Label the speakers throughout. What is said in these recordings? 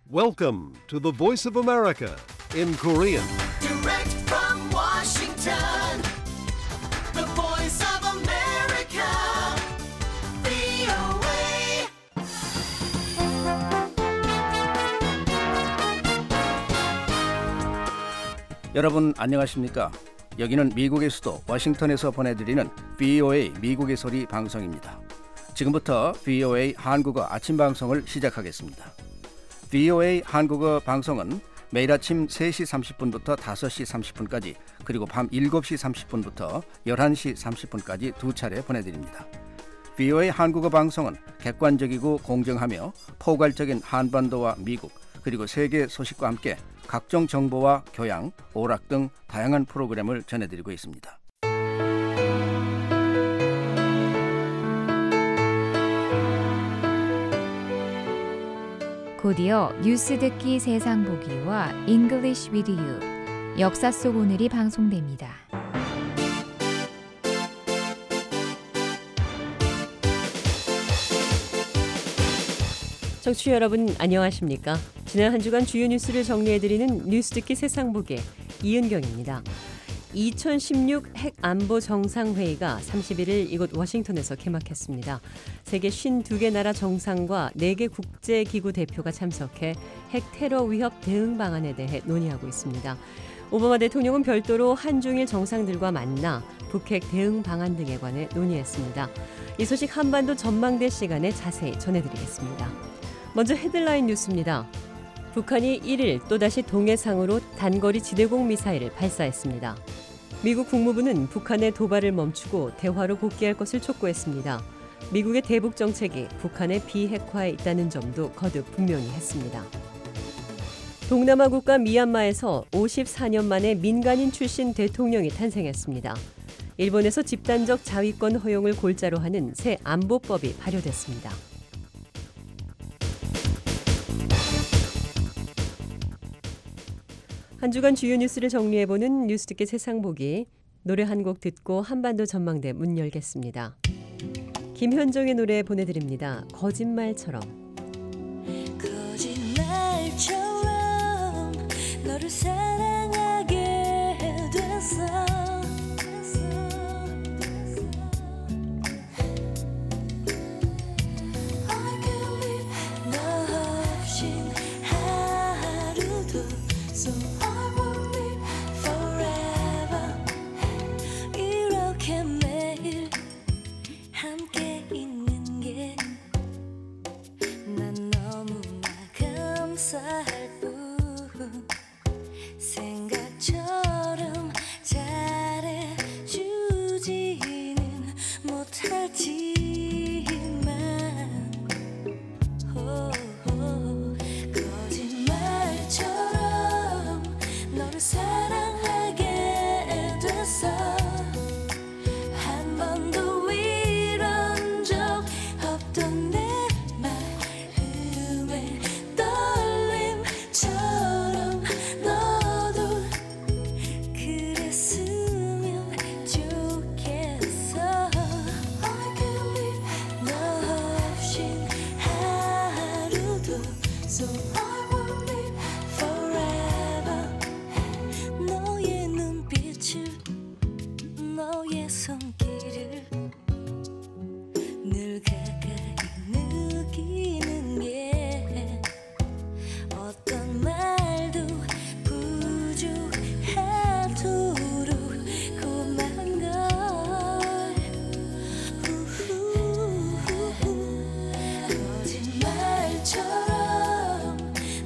Speaker 1: Welcome to the Voice of America in Korean.
Speaker 2: Direct from Washington, the Voice of America, VOA.
Speaker 3: 여러분 안녕하십니까? 여기는 미국의 수도 워싱턴에서 보내드리는 VOA 미국의 소리 방송입니다. 지금부터 VOA 한국어 아침 방송을 시작하겠습니다. VOA 한국어 방송은 매일 아침 3시 30분부터 5시 30분까지 그리고 밤 7시 30분부터 11시 30분까지 두 차례 보내드립니다. VOA 한국어 방송은 객관적이고 공정하며 포괄적인 한반도와 미국 그리고 세계 소식과 함께 각종 정보와 교양, 오락 등 다양한 프로그램을 전해드리고 있습니다.
Speaker 4: 곧이어 뉴스 듣기 세상 보기와 English with you, 역사 속 오늘이 방송됩니다.
Speaker 5: 청취자 여러분 안녕하십니까? 지난 한 주간 주요 뉴스를 정리해드리는 뉴스 듣기 세상 보기 이은경입니다. 2016 핵안보 정상회의가 31일 이곳 워싱턴에서 개막했습니다. 세계 52개 나라 정상과 4개 국제기구 대표가 참석해 핵 테러 위협 대응 방안에 대해 논의하고 있습니다. 오바마 대통령은 별도로 한중일 정상들과 만나 북핵 대응 방안 등에 관해 논의했습니다. 이 소식 한반도 전망대 시간에 자세히 전해드리겠습니다. 먼저 헤드라인 뉴스입니다. 북한이 1일 또다시 동해상으로 단거리 지대공 미사일을 발사했습니다. 미국 국무부는 북한의 도발을 멈추고 대화로 복귀할 것을 촉구했습니다. 미국의 대북 정책이 북한의 비핵화에 있다는 점도 거듭 분명히 했습니다. 동남아 국가 미얀마에서 54년 만에 민간인 출신 대통령이 탄생했습니다. 일본에서 집단적 자위권 허용을 골자로 하는 새 안보법이 발효됐습니다. 한 주간 주요 뉴스를 정리해보는 뉴스 듣기 세상 보기, 노래 한 곡 듣고 한반도 전망대 문 열겠습니다. 김현정의 노래 보내드립니다. 거짓말처럼.
Speaker 6: 거짓말처럼 너를 사랑하게 됐어. 생각처럼 잘해주지는 못하지만 거짓말처럼 너를 사랑하게 됐어. 한 번도 이런 적 없던 내 마음에 떨림처럼 너도 그랬으면 좋겠어. I can't live 너 없인 하루도. So I will live forever. 너의 눈빛을 너의 손길을 늘 가까이 느끼는 게 어떤 말도 부족하도록 고마운 걸. 거짓말처럼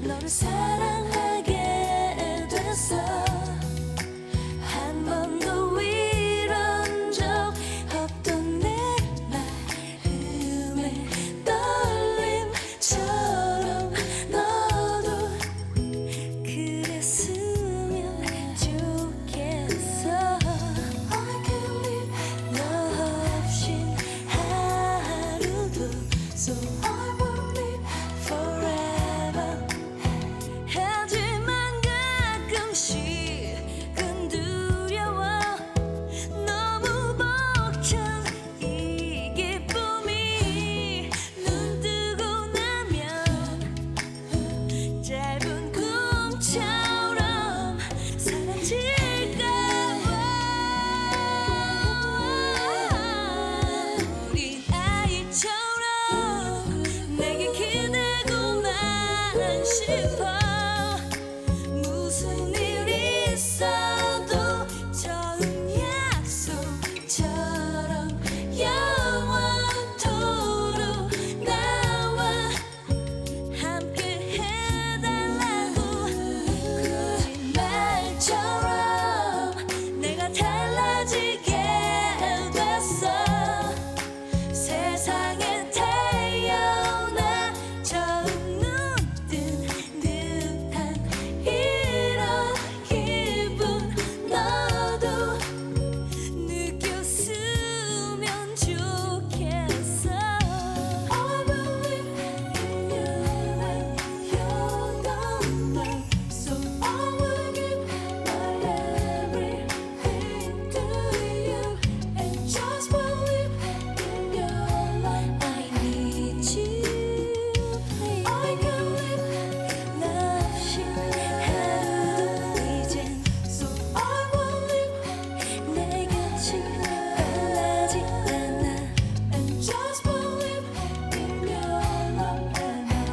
Speaker 6: 싶어 무슨 일 있어도 처음 약속처럼 영원토록 나와 함께 해달라고 거짓말처럼 내가 달라지게 됐어 세상에 태어나 처음 눈뜬 듯한 이런 기분 너도 느꼈으면 좋겠어 I believe in you and you're the one so I will give my everything to you and just believe in your love I need you I can live 없이 하루도 이젠 so I believe 내 곁이 변하지 않아 and just believe in your love and I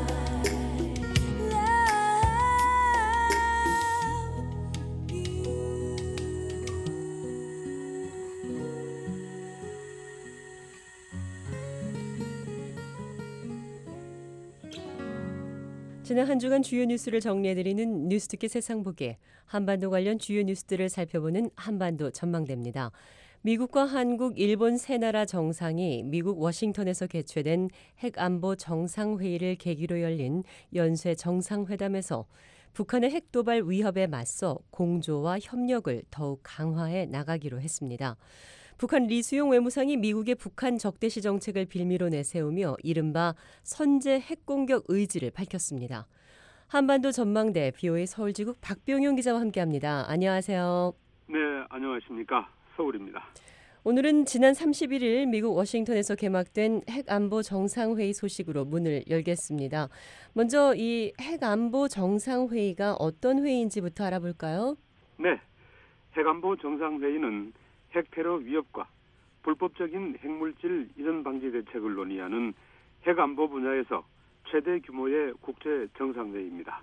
Speaker 5: 지난 한 주간 주요 뉴스를 정리해드리는 뉴스듣기 세상보기 한반도 관련 주요 뉴스들을 살펴보는 한반도 전망대입니다. 미국과 한국, 일본 세 나라 정상이 미국 워싱턴에서 개최된 핵안보 정상회의를 계기로 열린 연쇄 정상회담에서 북한의 핵도발 위협에 맞서 공조와 협력을 더욱 강화해 나가기로 했습니다. 북한 리수용 외무상이 미국의 북한 적대시 정책을 빌미로 내세우며 이른바 선제 핵공격 의지를 밝혔습니다. 한반도 전망대 BOA 서울지국 박병용 기자와 함께합니다. 안녕하세요.
Speaker 7: 네, 안녕하십니까. 서울입니다.
Speaker 5: 오늘은 지난 31일 미국 워싱턴에서 개막된 핵안보 정상회의 소식으로 문을 열겠습니다. 먼저 이 핵안보 정상회의가 어떤 회의인지부터 알아볼까요?
Speaker 7: 네, 핵안보 정상회의는 핵테러 위협과 불법적인 핵물질 이전 방지 대책을 논의하는 핵안보 분야에서 최대 규모의 국제 정상회의입니다.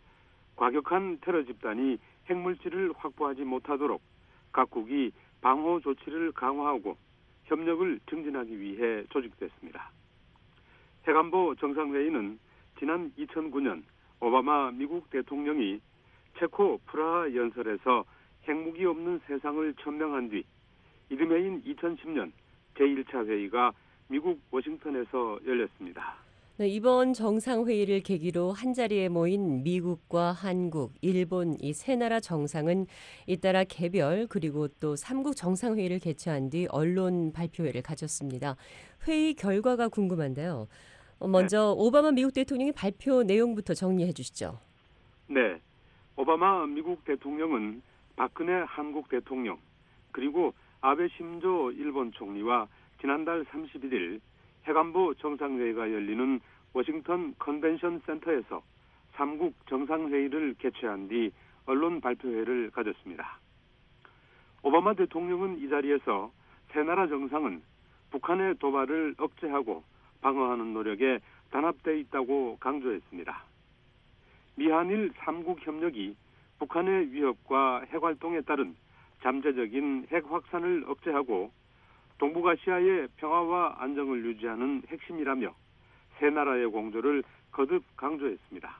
Speaker 7: 과격한 테러 집단이 핵물질을 확보하지 못하도록 각국이 방호 조치를 강화하고 협력을 증진하기 위해 조직됐습니다. 핵안보 정상회의는 지난 2009년 오바마 미국 대통령이 체코 프라하 연설에서 핵무기 없는 세상을 천명한 뒤 이듬해인 2010년 제1차 회의가 미국 워싱턴에서 열렸습니다.
Speaker 5: 네, 이번 정상회의를 계기로 한자리에 모인 미국과 한국, 일본 이 세 나라 정상은 잇따라 개별 그리고 또 3국 정상회의를 개최한 뒤 언론 발표회를 가졌습니다. 회의 결과가 궁금한데요. 먼저 오바마 미국 대통령의 발표 내용부터 정리해 주시죠.
Speaker 7: 네, 오바마 미국 대통령은 박근혜 한국 대통령 그리고 아베 신조 일본 총리와 지난달 31일 핵안보 정상회의가 열리는 워싱턴 컨벤션 센터에서 3국 정상회의를 개최한 뒤 언론 발표회를 가졌습니다. 오바마 대통령은 이 자리에서 세 나라 정상은 북한의 도발을 억제하고 방어하는 노력에 단합되어 있다고 강조했습니다. 미한일 3국 협력이 북한의 위협과 핵활동에 따른 잠재적인 핵 확산을 억제하고 동북아시아의 평화와 안정을 유지하는 핵심이라며 세 나라의 공조를 거듭 강조했습니다.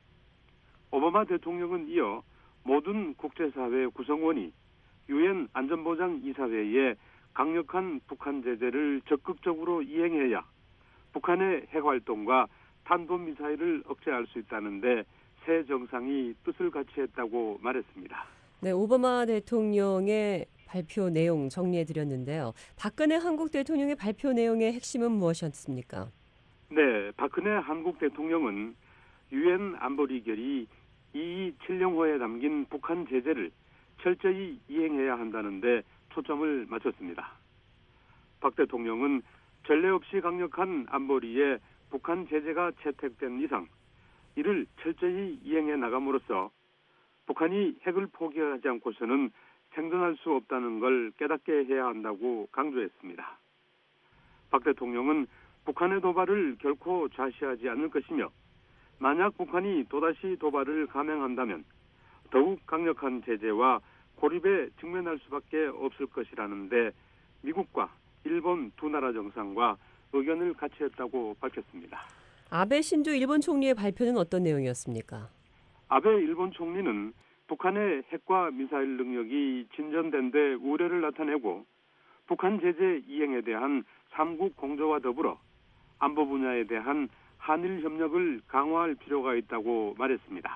Speaker 7: 오바마 대통령은 이어 모든 국제사회 구성원이 유엔 안전보장이사회에 강력한 북한 제재를 적극적으로 이행해야 북한의 핵활동과 탄도미사일을 억제할 수 있다는데 새 정상이 뜻을 같이 했다고 말했습니다.
Speaker 5: 네, 오바마 대통령의 발표 내용 정리해드렸는데요. 박근혜 한국 대통령의 발표 내용의 핵심은 무엇이었습니까?
Speaker 7: 네, 박근혜 한국 대통령은 유엔 안보리 결의 2270호에 담긴 북한 제재를 철저히 이행해야 한다는데 초점을 맞췄습니다. 박 대통령은 전례 없이 강력한 안보리에 북한 제재가 채택된 이상 이를 철저히 이행해 나감으로써 북한이 핵을 포기하지 않고서는 생존할 수 없다는 걸 깨닫게 해야 한다고 강조했습니다. 박 대통령은 북한의 도발을 결코 좌시하지 않을 것이며 만약 북한이 또다시 도발을 감행한다면 더욱 강력한 제재와 고립에 직면할 수밖에 없을 것이라는데 미국과 일본 두 나라 정상과 의견을 같이 했다고 밝혔습니다.
Speaker 5: 아베 신조 일본 총리의 발표는 어떤 내용이었습니까?
Speaker 7: 아베 일본 총리는 북한의 핵과 미사일 능력이 진전된 데 우려를 나타내고 북한 제재 이행에 대한 3국 공조와 더불어 안보 분야에 대한 한일 협력을 강화할 필요가 있다고 말했습니다.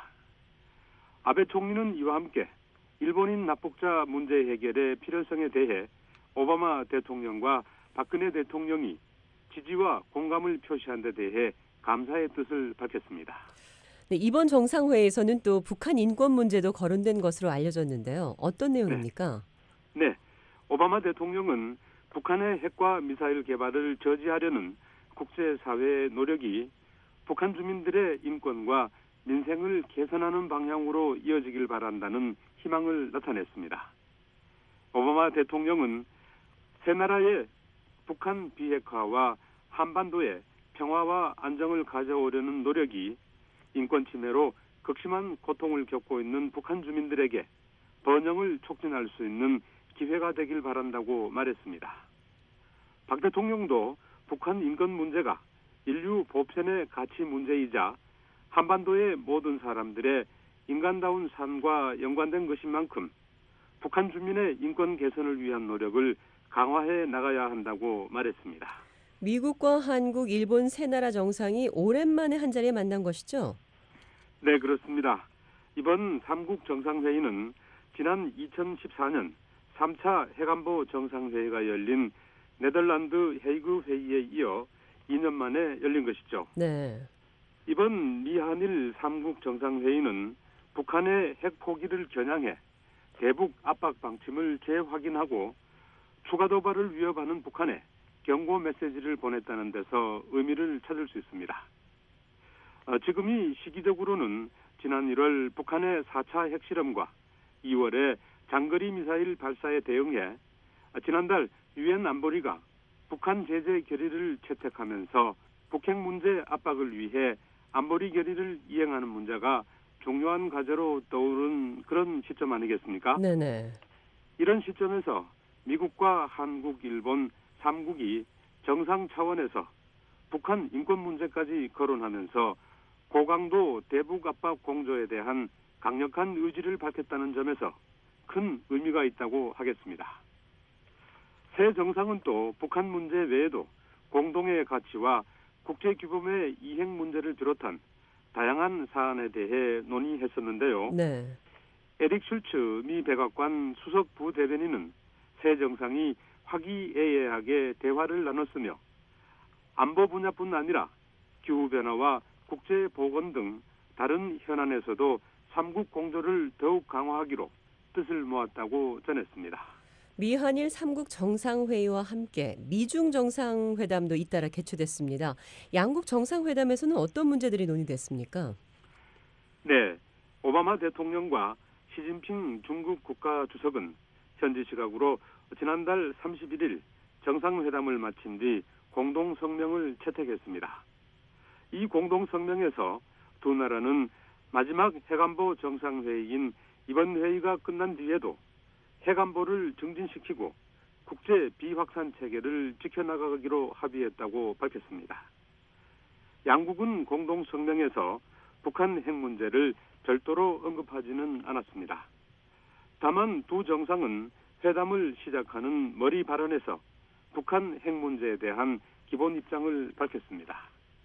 Speaker 7: 아베 총리는 이와 함께 일본인 납북자 문제 해결의 필요성에 대해 오바마 대통령과 박근혜 대통령이 지지와 공감을 표시한 데 대해 감사의 뜻을 밝혔습니다.
Speaker 5: 네, 이번 정상회의에서는 또 북한 인권 문제도 거론된 것으로 알려졌는데요. 어떤 내용입니까?
Speaker 7: 네, 오바마 대통령은 북한의 핵과 미사일 개발을 저지하려는 국제사회의 노력이 북한 주민들의 인권과 민생을 개선하는 방향으로 이어지길 바란다는 희망을 나타냈습니다. 오바마 대통령은 세 나라의 북한 비핵화와 한반도의 평화와 안정을 가져오려는 노력이 인권 침해로 극심한 고통을 겪고 있는 북한 주민들에게 번영을 촉진할 수 있는 기회가 되길 바란다고 말했습니다. 박 대통령도 북한 인권 문제가 인류 보편의 가치 문제이자 한반도의 모든 사람들의 인간다운 삶과 연관된 것인 만큼 북한 주민의 인권 개선을 위한 노력을 강화해 나가야 한다고 말했습니다.
Speaker 5: 미국과 한국, 일본 세 나라 정상이 오랜만에 한자리에 만난 것이죠?
Speaker 7: 네, 그렇습니다. 이번 3국 정상회의는 지난 2014년 3차 핵안보 정상회의가 열린 네덜란드 헤이그 회의에 이어 2년 만에 열린 것이죠.
Speaker 5: 네.
Speaker 7: 이번 미한일 3국 정상회의는 북한의 핵 포기를 겨냥해 대북 압박 방침을 재확인하고 추가 도발을 위협하는 북한에 경고 메시지를 보냈다는 데서 의미를 찾을 수 있습니다. 지금이 시기적으로는 지난 1월 북한의 4차 핵실험과 2월에 장거리 미사일 발사에 대응해 지난달 유엔 안보리가 북한 제재 결의를 채택하면서 북핵 문제 압박을 위해 안보리 결의를 이행하는 문제가 중요한 과제로 떠오른 그런 시점 아니겠습니까?
Speaker 5: 네네.
Speaker 7: 이런 시점에서 미국과 한국, 일본 3국이 정상 차원에서 북한 인권 문제까지 거론하면서 고강도 대북 압박 공조에 대한 강력한 의지를 밝혔다는 점에서 큰 의미가 있다고 하겠습니다. 새 정상은 또 북한 문제 외에도 공동의 가치와 국제규범의 이행 문제를 비롯한 다양한 사안에 대해 논의했었는데요.
Speaker 5: 네.
Speaker 7: 에릭 슐츠 미 백악관 수석 부대변인은 새 정상이 화기애애하게 대화를 나눴으며 안보 분야뿐 아니라 기후변화와 국제보건 등 다른 현안에서도 3국 공조를 더욱 강화하기로 뜻을 모았다고 전했습니다.
Speaker 5: 미한일 3국 정상회의와 함께 미중 정상회담도 잇따라 개최됐습니다. 양국 정상회담에서는 어떤 문제들이 논의됐습니까?
Speaker 7: 네, 오바마 대통령과 시진핑 중국 국가주석은 현지 시각으로 지난달 31일 정상회담을 마친 뒤 공동성명을 채택했습니다. 이 공동성명에서 두 나라는 마지막 핵안보 정상회의인 이번 회의가 끝난 뒤에도 핵안보를 증진시키고 국제 비확산 체계를 지켜나가기로 합의했다고 밝혔습니다. 양국은 공동성명에서 북한 핵 문제를 별도로 언급하지는 않았습니다. 다만 두 정상은 회담을 시작하는 머리 발언에서 북한 핵 문제에 대한 기본 입장을 밝혔습니다.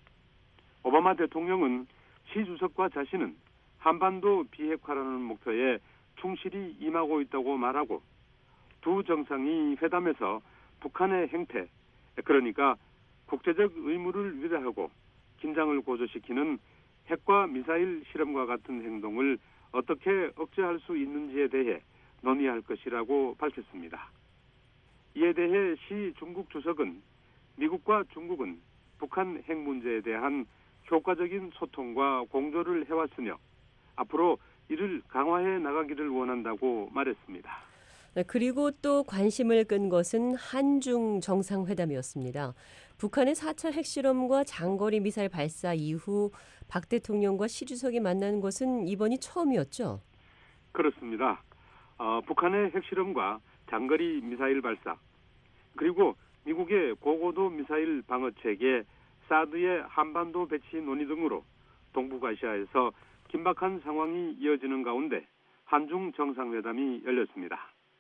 Speaker 7: 오바마 대통령은 시 주석과 자신은 한반도 비핵화라는 목표에 충실히 임하고 있다고 말하고 두 정상이 회담에서 북한의 행태, 그러니까 국제적 의무를 위배하고 긴장을 고조시키는 핵과 미사일 실험과 같은 행동을 어떻게 억제할 수 있는지에 대해 논의할 것이라고 밝혔습니다. 이에 대해 시 중국 주석은 미국과 중국은 북한 핵 문제에 대한 효과적인 소통과 공조를 해왔으며 앞으로 이를 강화해 나가기를 원한다고 말했습니다.
Speaker 5: 네, 그리고 또 관심을 끈 것은 한중 정상회담이었습니다. 북한의 4차 핵실험과 장거리 미사일 발사 이후 박 대통령과 시 주석이 만나는 것은 이번이 처음이었죠?
Speaker 7: 그렇습니다. 북한의 핵실험과 장거리 미사일 발사, 그리고 미국의 고고도 미사일 방어체계 사드의 한반도 배치 논의 등으로 동북아시아에서 긴박한 상황이 이어지는 가운데 한중 정상회담이 열렸습니다.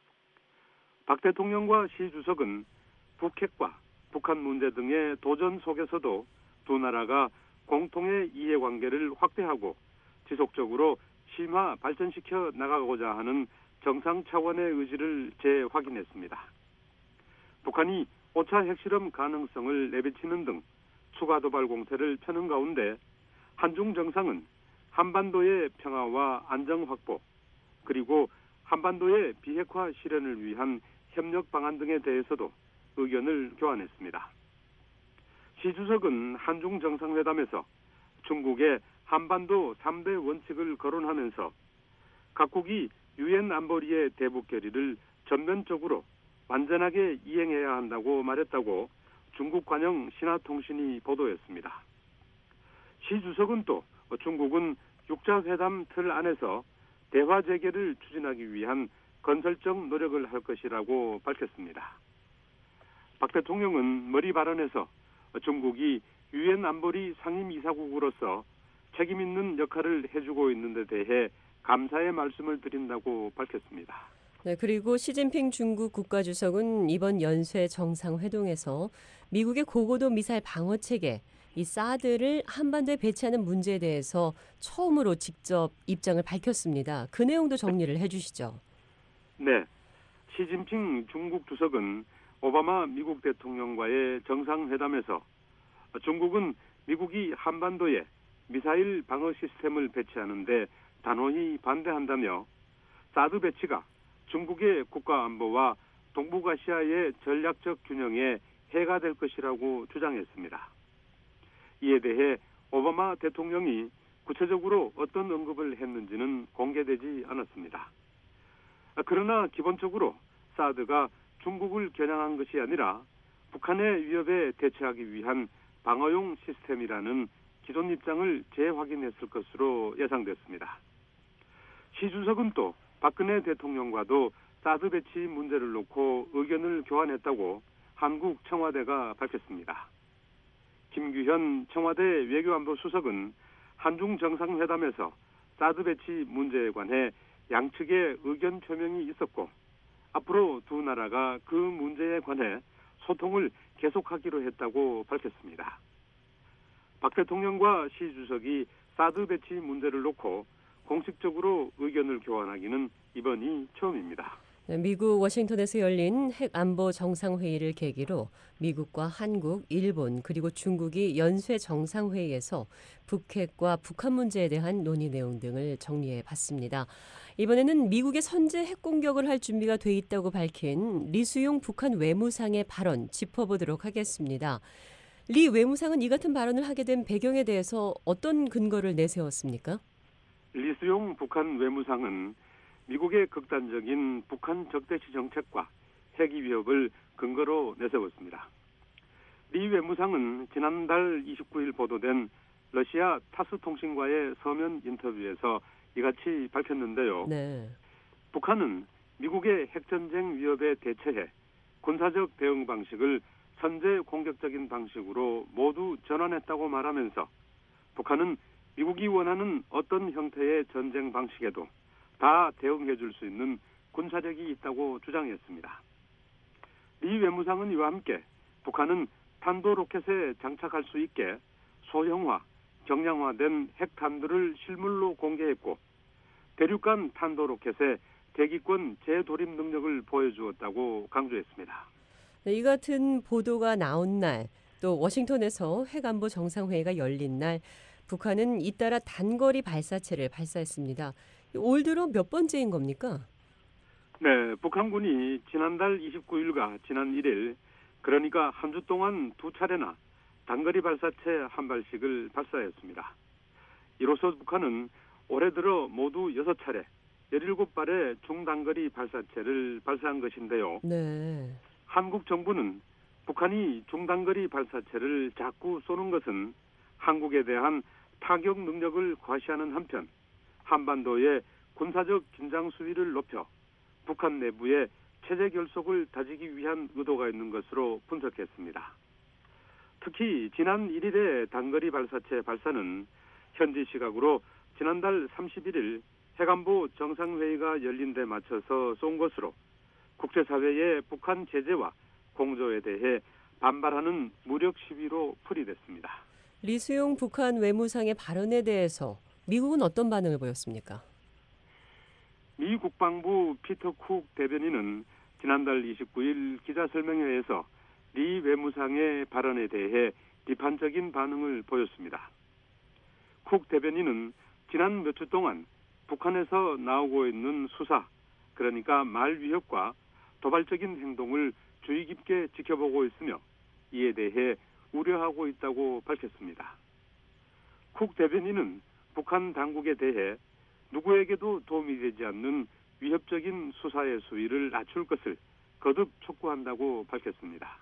Speaker 7: 박 대통령과 시 주석은 북핵과 북한 문제 등의 도전 속에서도 두 나라가 공통의 이해관계를 확대하고 지속적으로 심화 발전시켜 나가고자 하는 정상 차원의 의지를 재확인했습니다. 북한이 5차 핵실험 가능성을 내비치는 등 추가 도발 공세를 펴는 가운데 한중 정상은 한반도의 평화와 안정 확보, 그리고 한반도의 비핵화 실현을 위한 협력 방안 등에 대해서도 의견을 교환했습니다. 시 주석은 한중 정상회담에서 중국의 한반도 3대 원칙을 거론하면서 각국이 유엔 안보리의 대북 결의를 전면적으로 완전하게 이행해야 한다고 말했다고 중국 관영 신화통신이 보도했습니다. 시 주석은 또 중국은 육자회담 틀 안에서 대화 재개를 추진하기 위한 건설적 노력을 할 것이라고 밝혔습니다. 박 대통령은 머리 발언에서 중국이 유엔 안보리 상임이사국으로서 책임 있는 역할을 해주고 있는 데 대해 감사의 말씀을 드린다고 밝혔습니다.
Speaker 5: 네, 그리고 시진핑 중국 국가주석은 이번 연쇄 정상회동에서 미국의 고고도 미사일 방어체계 이 사드를 한반도에 배치하는 문제에 대해서 처음으로 직접 입장을 밝혔습니다. 그 내용도 정리를 해주시죠.
Speaker 7: 네, 시진핑 중국 주석은 오바마 미국 대통령과의 정상회담에서 중국은 미국이 한반도에 미사일 방어 시스템을 배치하는데 단호히 반대한다며 사드 배치가 중국의 국가 안보와 동북아시아의 전략적 균형에 해가 될 것이라고 주장했습니다. 이에 대해 오바마 대통령이 구체적으로 어떤 언급을 했는지는 공개되지 않았습니다. 그러나 기본적으로 사드가 중국을 겨냥한 것이 아니라 북한의 위협에 대처하기 위한 방어용 시스템이라는 기존 입장을 재확인했을 것으로 예상됐습니다. 시 주석은 또 박근혜 대통령과도 사드 배치 문제를 놓고 의견을 교환했다고 한국 청와대가 밝혔습니다. 김규현 청와대 외교안보 수석은 한중 정상회담에서 사드 배치 문제에 관해 양측의 의견 표명이 있었고 앞으로 두 나라가 그 문제에 관해 소통을 계속하기로 했다고 밝혔습니다. 박 대통령과 시 주석이 사드 배치 문제를 놓고 공식적으로 의견을 교환하기는 이번이 처음입니다.
Speaker 5: 미국 워싱턴에서 열린 핵안보 정상회의를 계기로 미국과 한국, 일본 그리고 중국이 연쇄 정상회의에서 북핵과 북한 문제에 대한 논의 내용 등을 정리해 봤습니다. 이번에는 미국의 선제 핵공격을 할 준비가 돼 있다고 밝힌 리수용 북한 외무상의 발언 짚어보도록 하겠습니다. 리 외무상은 이 같은 발언을 하게 된 배경에 대해서 어떤 근거를 내세웠습니까?
Speaker 7: 리수용 북한 외무상은 미국의 극단적인 북한 적대시 정책과 핵 위협을 근거로 내세웠습니다. 리 외무상은 지난달 29일 보도된 러시아 타스 통신과의 서면 인터뷰에서 이같이 밝혔는데요.
Speaker 5: 네.
Speaker 7: 북한은 미국의 핵전쟁 위협에 대처해 군사적 대응 방식을 선제 공격적인 방식으로 모두 전환했다고 말하면서 북한은 미국이 원하는 어떤 형태의 전쟁 방식에도 다 대응해 줄 수 있는 군사력이 있다고 주장했습니다. 리 외무상은 이와 함께 북한은 탄도 로켓에 장착할 수 있게 소형화, 경량화된 핵탄두를 실물로 공개했고 대륙간 탄도 로켓의 대기권 재도립 능력을 보여주었다고 강조했습니다.
Speaker 5: 네, 이 같은 보도가 나온 날, 또 워싱턴에서 핵안보 정상회의가 열린 날 북한은 잇따라 단거리 발사체를 발사했습니다. 올 들어 몇 번째인 겁니까?
Speaker 7: 네, 북한군이 지난달 29일과 지난 1일, 그러니까 한 주 동안 두 차례나 단거리 발사체 한 발씩을 발사했습니다. 이로써 북한은 올해 들어 모두 6차례, 17발의 중단거리 발사체를 발사한 것인데요.
Speaker 5: 네.
Speaker 7: 한국 정부는 북한이 중단거리 발사체를 자꾸 쏘는 것은 한국에 대한 타격 능력을 과시하는 한편 한반도의 군사적 긴장 수위를 높여 북한 내부의 체제 결속을 다지기 위한 의도가 있는 것으로 분석했습니다. 특히 지난 1일의 단거리 발사체 발사는 현지 시각으로 지난달 31일 해관보 정상회의가 열린 데 맞춰서 쏜 것으로 국제사회의 북한 제재와 공조에 대해 반발하는 무력 시위로 풀이됐습니다.
Speaker 5: 리수용 북한 외무상의 발언에 대해서 미국은 어떤 반응을 보였습니까?
Speaker 7: 미 국방부 피터 쿡 대변인은 지난달 29일 기자설명회에서 리 외무상의 발언에 대해 비판적인 반응을 보였습니다. 쿡 대변인은 지난 몇 주 동안 북한에서 나오고 있는 수사, 그러니까 말 위협과 도발적인 행동을 주의 깊게 지켜보고 있으며 이에 대해 우려하고 있다고 밝혔습니다. 쿡 대변인은 북한 당국에 대해 누구에게도 도움이 되지 않는 위협적인 수사의 수위를 낮출 것을 거듭 촉구한다고 밝혔습니다.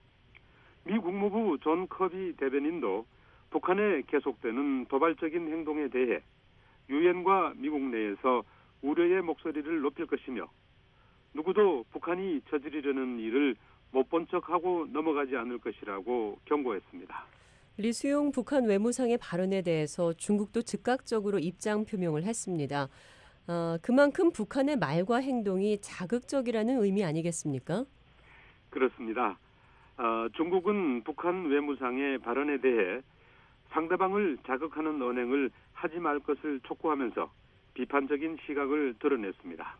Speaker 7: 미 국무부 존 커비 대변인도 북한의 계속되는 도발적인 행동에 대해 유엔과 미국 내에서 우려의 목소리를 높일 것이며 누구도 북한이 저지르려는 일을 못 본 척하고 넘어가지 않을 것이라고 경고했습니다.
Speaker 5: 리수용 북한 외무상의 발언에 대해서 중국도 즉각적으로 입장 표명을 했습니다. 그만큼 북한의 말과 행동이 자극적이라는 의미 아니겠습니까?
Speaker 7: 그렇습니다. 중국은 북한 외무상의 발언에 대해 상대방을 자극하는 언행을 하지 말 것을 촉구하면서 비판적인 시각을 드러냈습니다.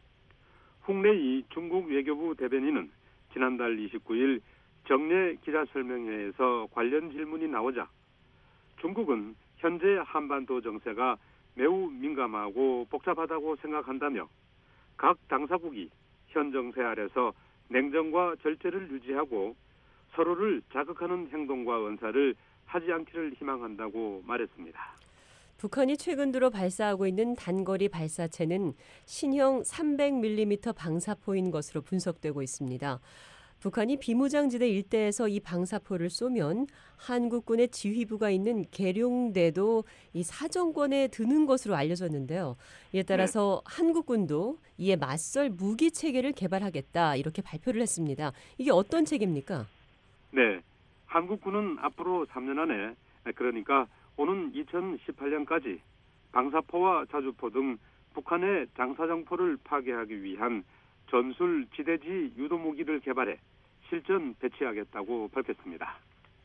Speaker 7: 홍래이 중국 외교부 대변인은 지난달 29일 정례 기자설명회에서 관련 질문이 나오자 중국은 현재 한반도 정세가 매우 민감하고 복잡하다고 생각한다며 각 당사국이 현 정세 아래서 냉정과 절제를 유지하고 서로를 자극하는 행동과 언사를 하지 않기를 희망한다고 말했습니다.
Speaker 5: 북한이 최근 들어 발사하고 있는 단거리 발사체는 신형 300mm 방사포인 것으로 분석되고 있습니다. 북한이 비무장지대 일대에서 이 방사포를 쏘면 한국군의 지휘부가 있는 계룡대도 이 사정권에 드는 것으로 알려졌는데요. 이에 따라서 한국군도 이에 맞설 무기 체계를 개발하겠다 이렇게 발표를 했습니다. 이게 어떤 체계입니까?
Speaker 7: 네, 한국군은 앞으로 3년 안에 그러니까 오는 2018년까지 방사포와 자주포 등 북한의 장사정포를 파괴하기 위한 전술 지대지 유도무기를 개발해 실전 배치하겠다고 밝혔습니다.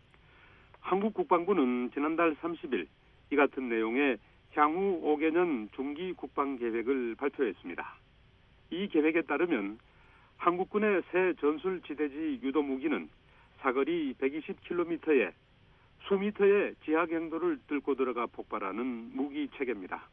Speaker 7: 한국 국방부는 지난달 30일 이 같은 내용의 향후 5개년 중기 국방계획을 발표했습니다. 이 계획에 따르면 한국군의 새 전술 지대지 유도무기는 사거리 120km에 수미터의 지하 경도를 뚫고 들어가 폭발하는 무기 체계입니다.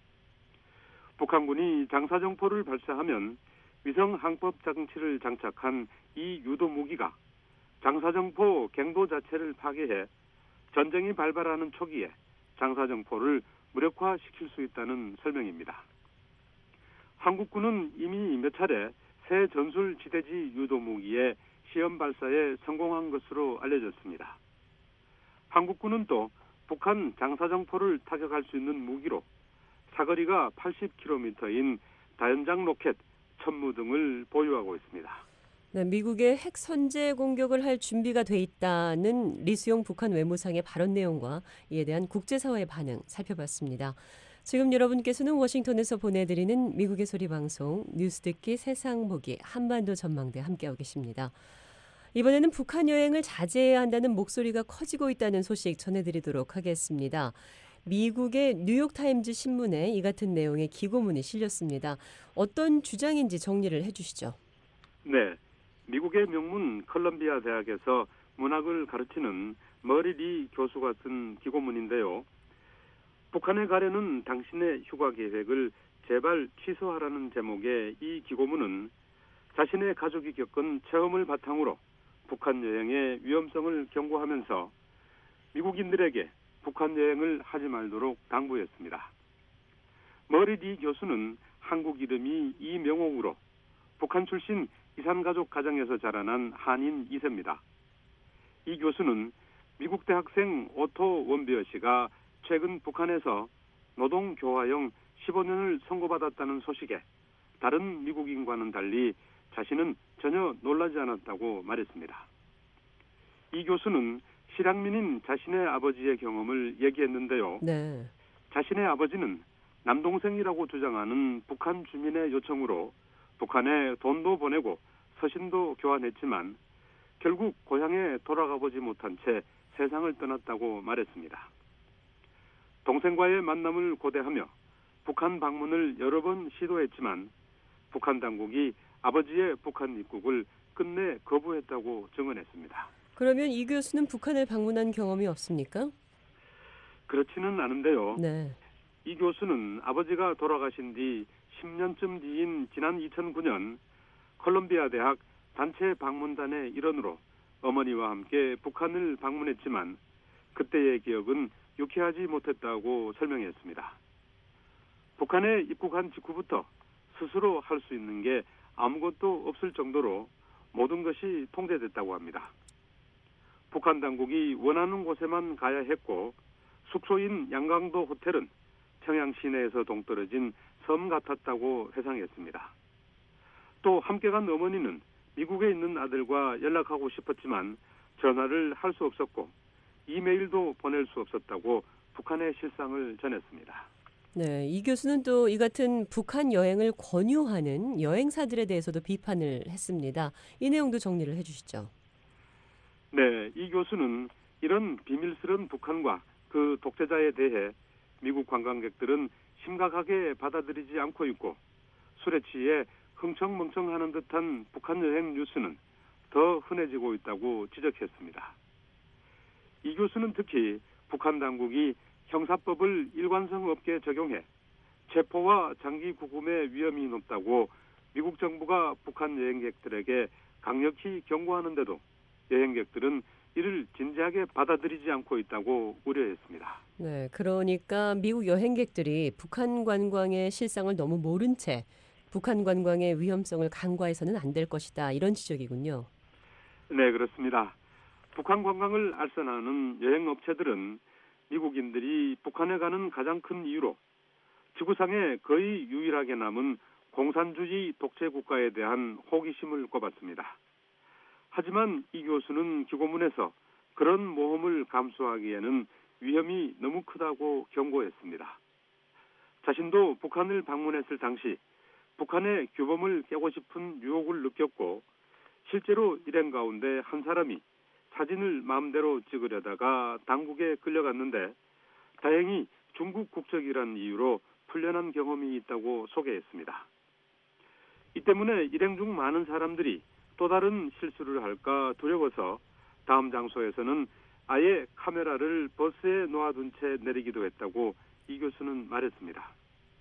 Speaker 7: 북한군이 장사정포를 발사하면 위성 항법 장치를 장착한 이 유도 무기가 장사정포 갱도 자체를 파괴해 전쟁이 발발하는 초기에 장사정포를 무력화시킬 수 있다는 설명입니다. 한국군은 이미 몇 차례 새 전술 지대지 유도 무기의 시험 발사에 성공한 것으로 알려졌습니다. 한국군은 또 북한 장사정포를 타격할 수 있는 무기로 사거리가 80km인 다연장 로켓, 천무 등을 보유하고 있습니다.
Speaker 5: 네, 미국의 핵 선제 공격을 할 준비가 돼 있다는 리수용 북한 외무상의 발언 내용과 이에 대한 국제사회의 반응 살펴봤습니다. 지금 여러분께서는 워싱턴에서 보내드리는 미국의 소리 방송 뉴스 듣기 세상 보기 한반도 전망대 함께하고 계십니다. 이번에는 북한 여행을 자제해야 한다는 목소리가 커지고 있다는 소식 전해드리도록 하겠습니다. 미국의 뉴욕타임즈 신문에 이 같은 내용의 기고문이 실렸습니다. 어떤 주장인지 정리를 해주시죠.
Speaker 7: 네, 미국의 명문 컬럼비아 대학에서 문학을 가르치는 머리 리 교수가 쓴 기고문인데요. 북한에 가려는 당신의 휴가 계획을 제발 취소하라는 제목의 이 기고문은 자신의 가족이 겪은 체험을 바탕으로 북한 여행의 위험성을 경고하면서 미국인들에게 북한 여행을 하지 말도록 당부했습니다. 머리 리 교수는 한국 이름이 이명옥으로 북한 출신 이산가족 가정에서 자라난 한인 2세입니다. 이 교수는 미국 대학생 오토 원비어 씨가 최근 북한에서 노동교화형 15년을 선고받았다는 소식에 다른 미국인과는 달리 자신은 전혀 놀라지 않았다고 말했습니다. 이 교수는 실향민인 자신의 아버지의 경험을 얘기했는데요.
Speaker 5: 네.
Speaker 7: 자신의 아버지는 남동생이라고 주장하는 북한 주민의 요청으로 북한에 돈도 보내고 서신도 교환했지만 결국 고향에 돌아가 보지 못한 채 세상을 떠났다고 말했습니다. 동생과의 만남을 고대하며 북한 방문을 여러 번 시도했지만 북한 당국이 아버지의 북한 입국을 끝내 거부했다고 증언했습니다.
Speaker 5: 그러면 이 교수는 북한을 방문한 경험이 없습니까?
Speaker 7: 그렇지는 않은데요.
Speaker 5: 네.
Speaker 7: 이 교수는 아버지가 돌아가신 뒤 10년쯤 뒤인 지난 2009년 콜롬비아 대학 단체 방문단의 일원으로 어머니와 함께 북한을 방문했지만 그때의 기억은 유쾌하지 못했다고 설명했습니다. 북한에 입국한 직후부터 스스로 할 수 있는 게 아무것도 없을 정도로 모든 것이 통제됐다고 합니다. 북한 당국이 원하는 곳에만 가야 했고 숙소인 양강도 호텔은 평양 시내에서 동떨어진 섬 같았다고 회상했습니다. 또 함께 간 어머니는 미국에 있는 아들과 연락하고 싶었지만 전화를 할 수 없었고 이메일도 보낼 수 없었다고 북한의 실상을 전했습니다.
Speaker 5: 네, 이 교수는 또 이 같은 북한 여행을 권유하는 여행사들에 대해서도 비판을 했습니다. 이 내용도 정리를 해주시죠.
Speaker 7: 네, 이 교수는 이런 비밀스러운 북한과 그 독재자에 대해 미국 관광객들은 심각하게 받아들이지 않고 있고 술에 취해 흥청멍청하는 듯한 북한 여행 뉴스는 더 흔해지고 있다고 지적했습니다. 이 교수는 특히 북한 당국이 형사법을 일관성 없게 적용해 체포와 장기 구금의 위험이 높다고 미국 정부가 북한 여행객들에게 강력히 경고하는데도 여행객들은 이를 진지하게 받아들이지 않고 있다고 우려했습니다.
Speaker 5: 네, 그러니까 미국 여행객들이 북한 관광의 실상을 너무 모른 채 북한 관광의 위험성을 간과해서는 안 될 것이다. 이런 지적이군요.
Speaker 7: 네, 그렇습니다. 북한 관광을 알선하는 여행업체들은 미국인들이 북한에 가는 가장 큰 이유로 지구상에 거의 유일하게 남은 공산주의 독재 국가에 대한 호기심을 꼽았습니다. 하지만 이 교수는 기고문에서 그런 모험을 감수하기에는 위험이 너무 크다고 경고했습니다. 자신도 북한을 방문했을 당시 북한의 규범을 깨고 싶은 유혹을 느꼈고 실제로 일행 가운데 한 사람이 사진을 마음대로 찍으려다가 당국에 끌려갔는데 다행히 중국 국적이라는 이유로 풀려난 경험이 있다고 소개했습니다. 이 때문에 일행 중 많은 사람들이 또 다른 실수를 할까 두려워서 다음 장소에서는 아예 카메라를 버스에 놓아둔 채 내리기도 했다고 이 교수는 말했습니다.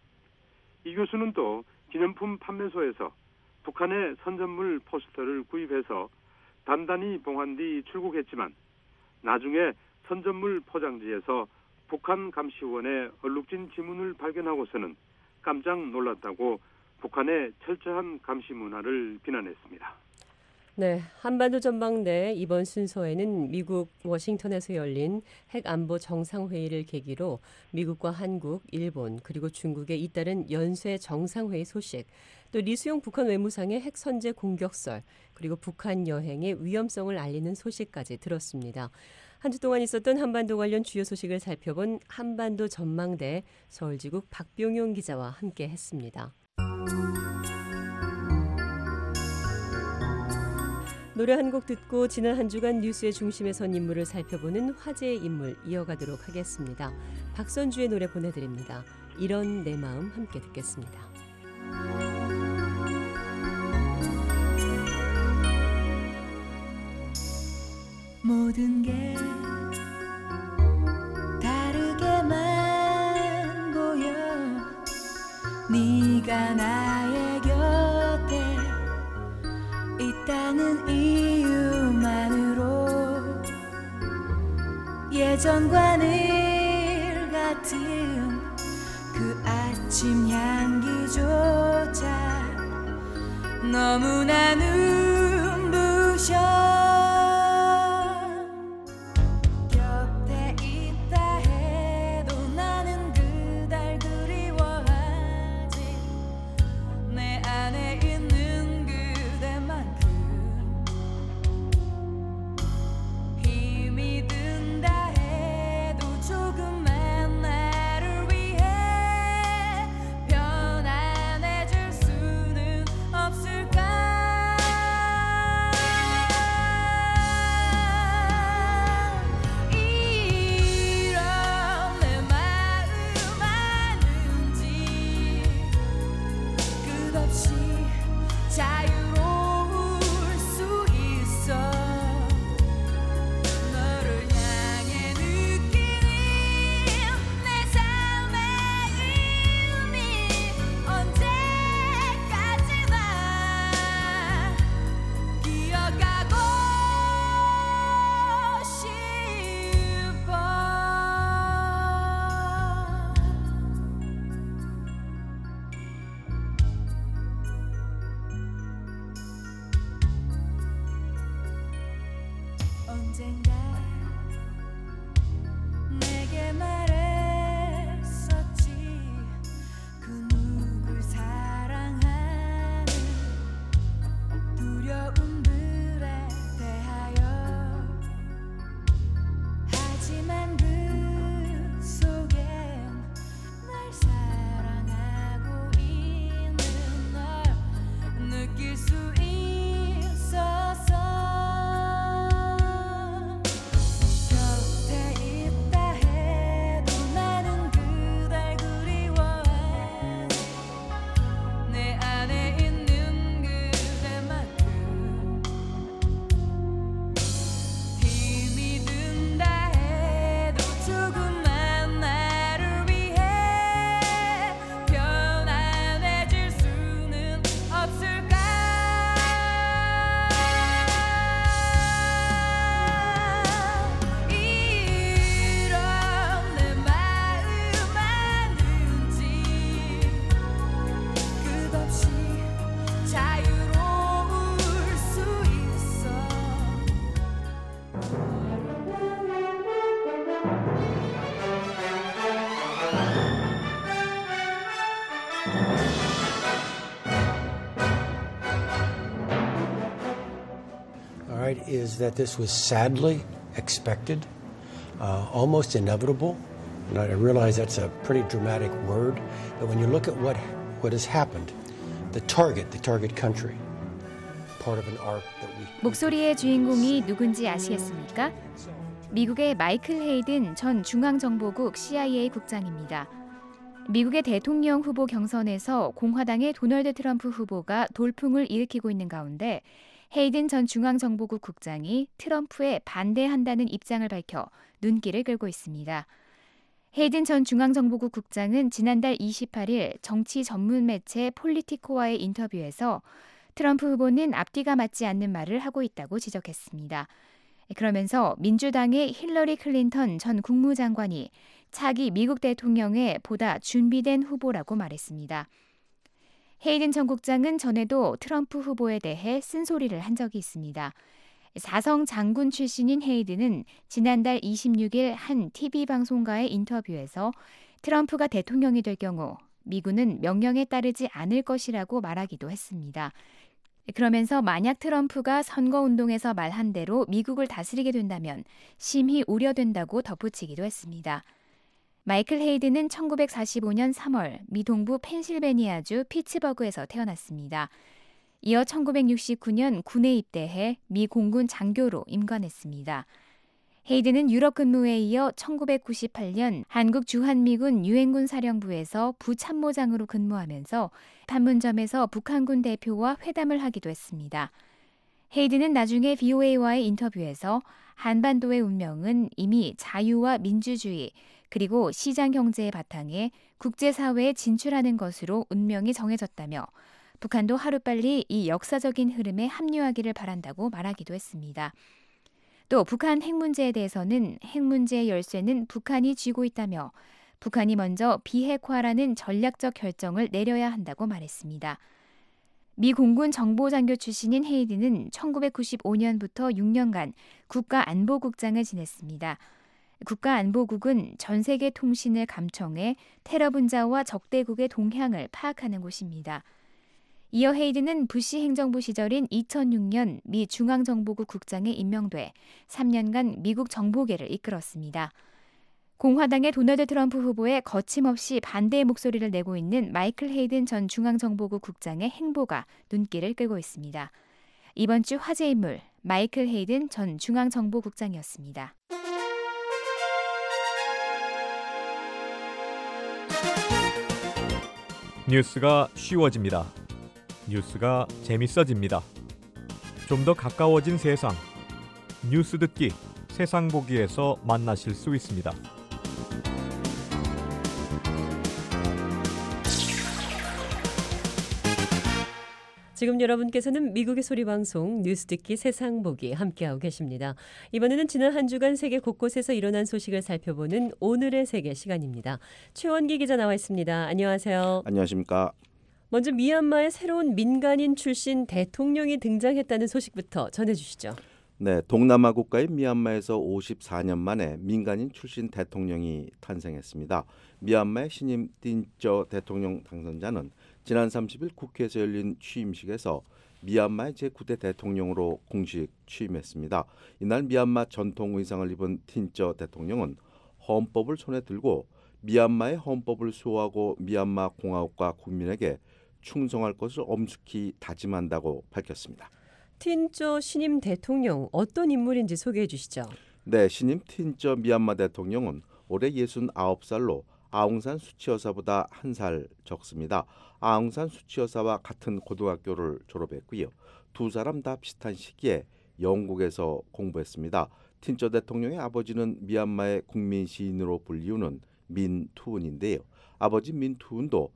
Speaker 7: 이 교수는 또 기념품 판매소에서 북한의 선전물 포스터를 구입해서 단단히 봉한 뒤 출국했지만 나중에 선전물 포장지에서 북한 감시원의 얼룩진 지문을 발견하고서는 깜짝 놀랐다고 북한의 철저한 감시 문화를 비난했습니다.
Speaker 5: 네, 한반도 전망대 이번 순서에는 미국 워싱턴에서 열린 핵안보 정상회의를 계기로 미국과 한국, 일본 그리고 중국의 잇따른 연쇄 정상회의 소식, 또 리수용 북한 외무상의 핵선제 공격설, 그리고 북한 여행의 위험성을 알리는 소식까지 들었습니다. 한 주 동안 있었던 한반도 관련 주요 소식을 살펴본 한반도 전망대 서울지국 박병용 기자와 함께 했습니다. 노래 한 곡 듣고 지난 한 주간 뉴스의 중심에 선 인물을 살펴보는 화제의 인물 이어가도록 하겠습니다. 박선주의 노래 보내드립니다. 이런 내 마음 함께 듣겠습니다.
Speaker 6: 모든 게 다르게만 보여 네가 나의 곁에 있다는 이유만으로 예전과 늘 같은 그 아침 향기조차 너무나 눈부셔 언젠가 내게 말했었지. 그 누굴 사랑하는 두려움들에 대하여. 하지만 그 속엔 날 사랑하고 있는 널 느낄 수 있었어. 곁에 있다 해도 나는 그댈 그리워해. 내 안에 있는 그대만큼 힘이 든다 해도 조금만 나를 위해 편안해질 수는 없을까. 이런 내 마음 아는지 끝없이 자유로울 수 있어.
Speaker 8: All right, is that this was sadly expected, almost inevitable. And I realize that's a pretty dramatic word, but when you look at what has happened, the target country, part of an arc that we.
Speaker 4: 목소리의 주인공이 누군지 아시겠습니까? 미국의 마이클 헤이든 전 중앙정보국 CIA 국장입니다. 미국의 대통령 후보 경선에서 공화당의 도널드 트럼프 후보가 돌풍을 일으키고 있는 가운데 헤이든 전 중앙정보국 국장이 트럼프에 반대한다는 입장을 밝혀 눈길을 끌고 있습니다. 헤이든 전 중앙정보국 국장은 지난달 28일 정치 전문 매체 폴리티코와의 인터뷰에서 트럼프 후보는 앞뒤가 맞지 않는 말을 하고 있다고 지적했습니다. 그러면서 민주당의 힐러리 클린턴 전 국무장관이 차기 미국 대통령에 보다 준비된 후보라고 말했습니다. 헤이든 전 국장은 전에도 트럼프 후보에 대해 쓴소리를 한 적이 있습니다. 사성 장군 출신인 헤이든은 지난달 26일 한 TV 방송과의 인터뷰에서 트럼프가 대통령이 될 경우 미군은 명령에 따르지 않을 것이라고 말하기도 했습니다. 그러면서 만약 트럼프가 선거운동에서 말한 대로 미국을 다스리게 된다면 심히 우려된다고 덧붙이기도 했습니다. 마이클 헤이든은 1945년 3월 미 동부 펜실베니아주 피츠버그에서 태어났습니다. 이어 1969년 군에 입대해 미 공군 장교로 임관했습니다. 헤이든은 유럽 근무에 이어 1998년 한국 주한미군 유엔군 사령부에서 부참모장으로 근무하면서 판문점에서 북한군 대표와 회담을 하기도 했습니다. 헤이든은 나중에 VOA와의 인터뷰에서 한반도의 운명은 이미 자유와 민주주의 그리고 시장 경제의 바탕에 국제사회에 진출하는 것으로 운명이 정해졌다며 북한도 하루빨리 이 역사적인 흐름에 합류하기를 바란다고 말하기도 했습니다. 또 북한 핵 문제에 대해서는 핵 문제의 열쇠는 북한이 쥐고 있다며 북한이 먼저 비핵화라는 전략적 결정을 내려야 한다고 말했습니다. 미 공군 정보장교 출신인 헤이든은 1995년부터 6년간 국가안보국장을 지냈습니다. 국가안보국은 전 세계 통신을 감청해 테러 분자와 적대국의 동향을 파악하는 곳입니다. 이어 헤이든은 부시 행정부 시절인 2006년 미 중앙정보국 국장에 임명돼 3년간 미국 정보계를 이끌었습니다. 공화당의 도널드 트럼프 후보에 거침없이 반대의 목소리를 내고 있는 마이클 헤이든 전 중앙정보국 국장의 행보가 눈길을 끌고 있습니다. 이번 주 화제 인물 마이클 헤이든 전 중앙정보국장이었습니다.
Speaker 9: 뉴스가 쉬워집니다. 뉴스가 재밌어집니다. 좀 더 가까워진 세상. 뉴스 듣기, 세상 보기에서 만나실 수 있습니다.
Speaker 5: 지금 여러분께서는 미국의 소리방송 뉴스 듣기 세상 보기 함께하고 계십니다. 이번에는 지난 한 주간 세계 곳곳에서 일어난 소식을 살펴보는 오늘의 세계 시간입니다. 최원기 기자 나와 있습니다. 안녕하세요.
Speaker 10: 안녕하십니까.
Speaker 5: 먼저 미얀마의 새로운 민간인 출신 대통령이 등장했다는 소식부터 전해주시죠.
Speaker 10: 네, 동남아 국가인 미얀마에서 54년 만에 민간인 출신 대통령이 탄생했습니다. 미얀마의 신임 틴저 대통령 당선자는 지난 30일 국회에서 열린 취임식에서 미얀마의 제9대 대통령으로 공식 취임했습니다. 이날 미얀마 전통 의상을 입은 틴저 대통령은 헌법을 손에 들고 미얀마의 헌법을 수호하고 미얀마 공화국과 국민에게 충성할 것을 엄숙히 다짐한다고 밝혔습니다.
Speaker 5: 틴저 신임 대통령 어떤 인물인지 소개해 주시죠.
Speaker 10: 네, 신임 틴저 미얀마 대통령은 올해 69살로 아웅산 수치 여사보다 1살 적습니다. 아웅산 수치 여사와 같은 고등학교를 졸업했고요. 두 사람 다 비슷한 시기에 영국에서 공부했습니다. 틴저 대통령의 아버지는 미얀마의 국민 시인으로 불리우는 민투운인데요. 아버지 민투운도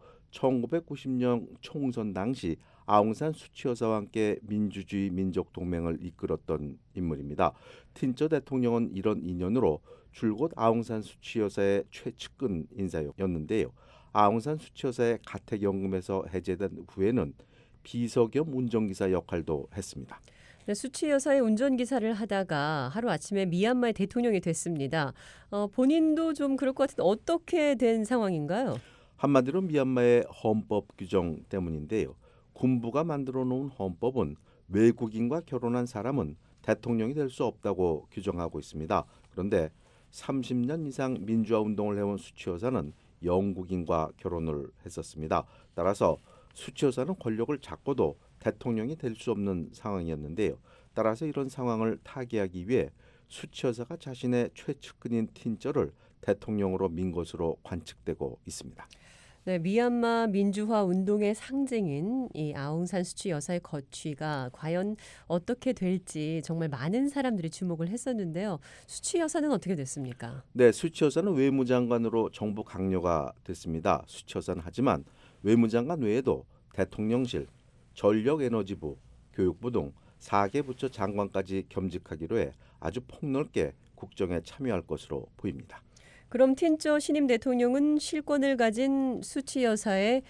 Speaker 10: 1990년 총선 당시 아웅산 수치 여사와 함께 민주주의 민족 동맹을 이끌었던 인물입니다. 틴저 대통령은 이런 인연으로 줄곧 아웅산 수치 여사의 최측근 인사였는데요. 아웅산 수치 여사의 가택연금에서 해제된 후에는 비서 겸 운전기사 역할도 했습니다.
Speaker 5: 네, 수치 여사의 운전기사를 하다가 하루아침에 미얀마의 대통령이 됐습니다. 본인도 좀 그럴 것 같은데 어떻게 된 상황인가요?
Speaker 10: 한마디로 미얀마의 헌법 규정 때문인데요. 군부가 만들어 놓은 헌법은 외국인과 결혼한 사람은 대통령이 될 수 없다고 규정하고 있습니다. 그런데 30년 이상 민주화 운동을 해온 수치 여사는 영국인과 결혼을 했었습니다. 따라서 수치 여사는 권력을 잡고도 대통령이 될 수 없는 상황이었는데요. 따라서 이런 상황을 타개하기 위해 수치 여사가 자신의 최측근인 틴저를 대통령으로 민 것으로 관측되고 있습니다.
Speaker 5: 네, 미얀마 민주화 운동의 상징인 이 아웅산 수치 여사의 거취가 과연 어떻게 될지 정말 많은 사람들이 주목을 했었는데요. 수치 여사는 어떻게 됐습니까?
Speaker 10: 네, 수치 여사는 외무장관으로 정부 강요가 됐습니다. 수치 여사는 하지만 외무장관 외에도 대통령실, 전력에너지부, 교육부 등 4개 부처 장관까지 겸직하기로 해 아주 폭넓게 국정에 참여할 것으로 보입니다.
Speaker 5: 그럼 틴저 신임 대통령은 실권을 가진 수치 여사의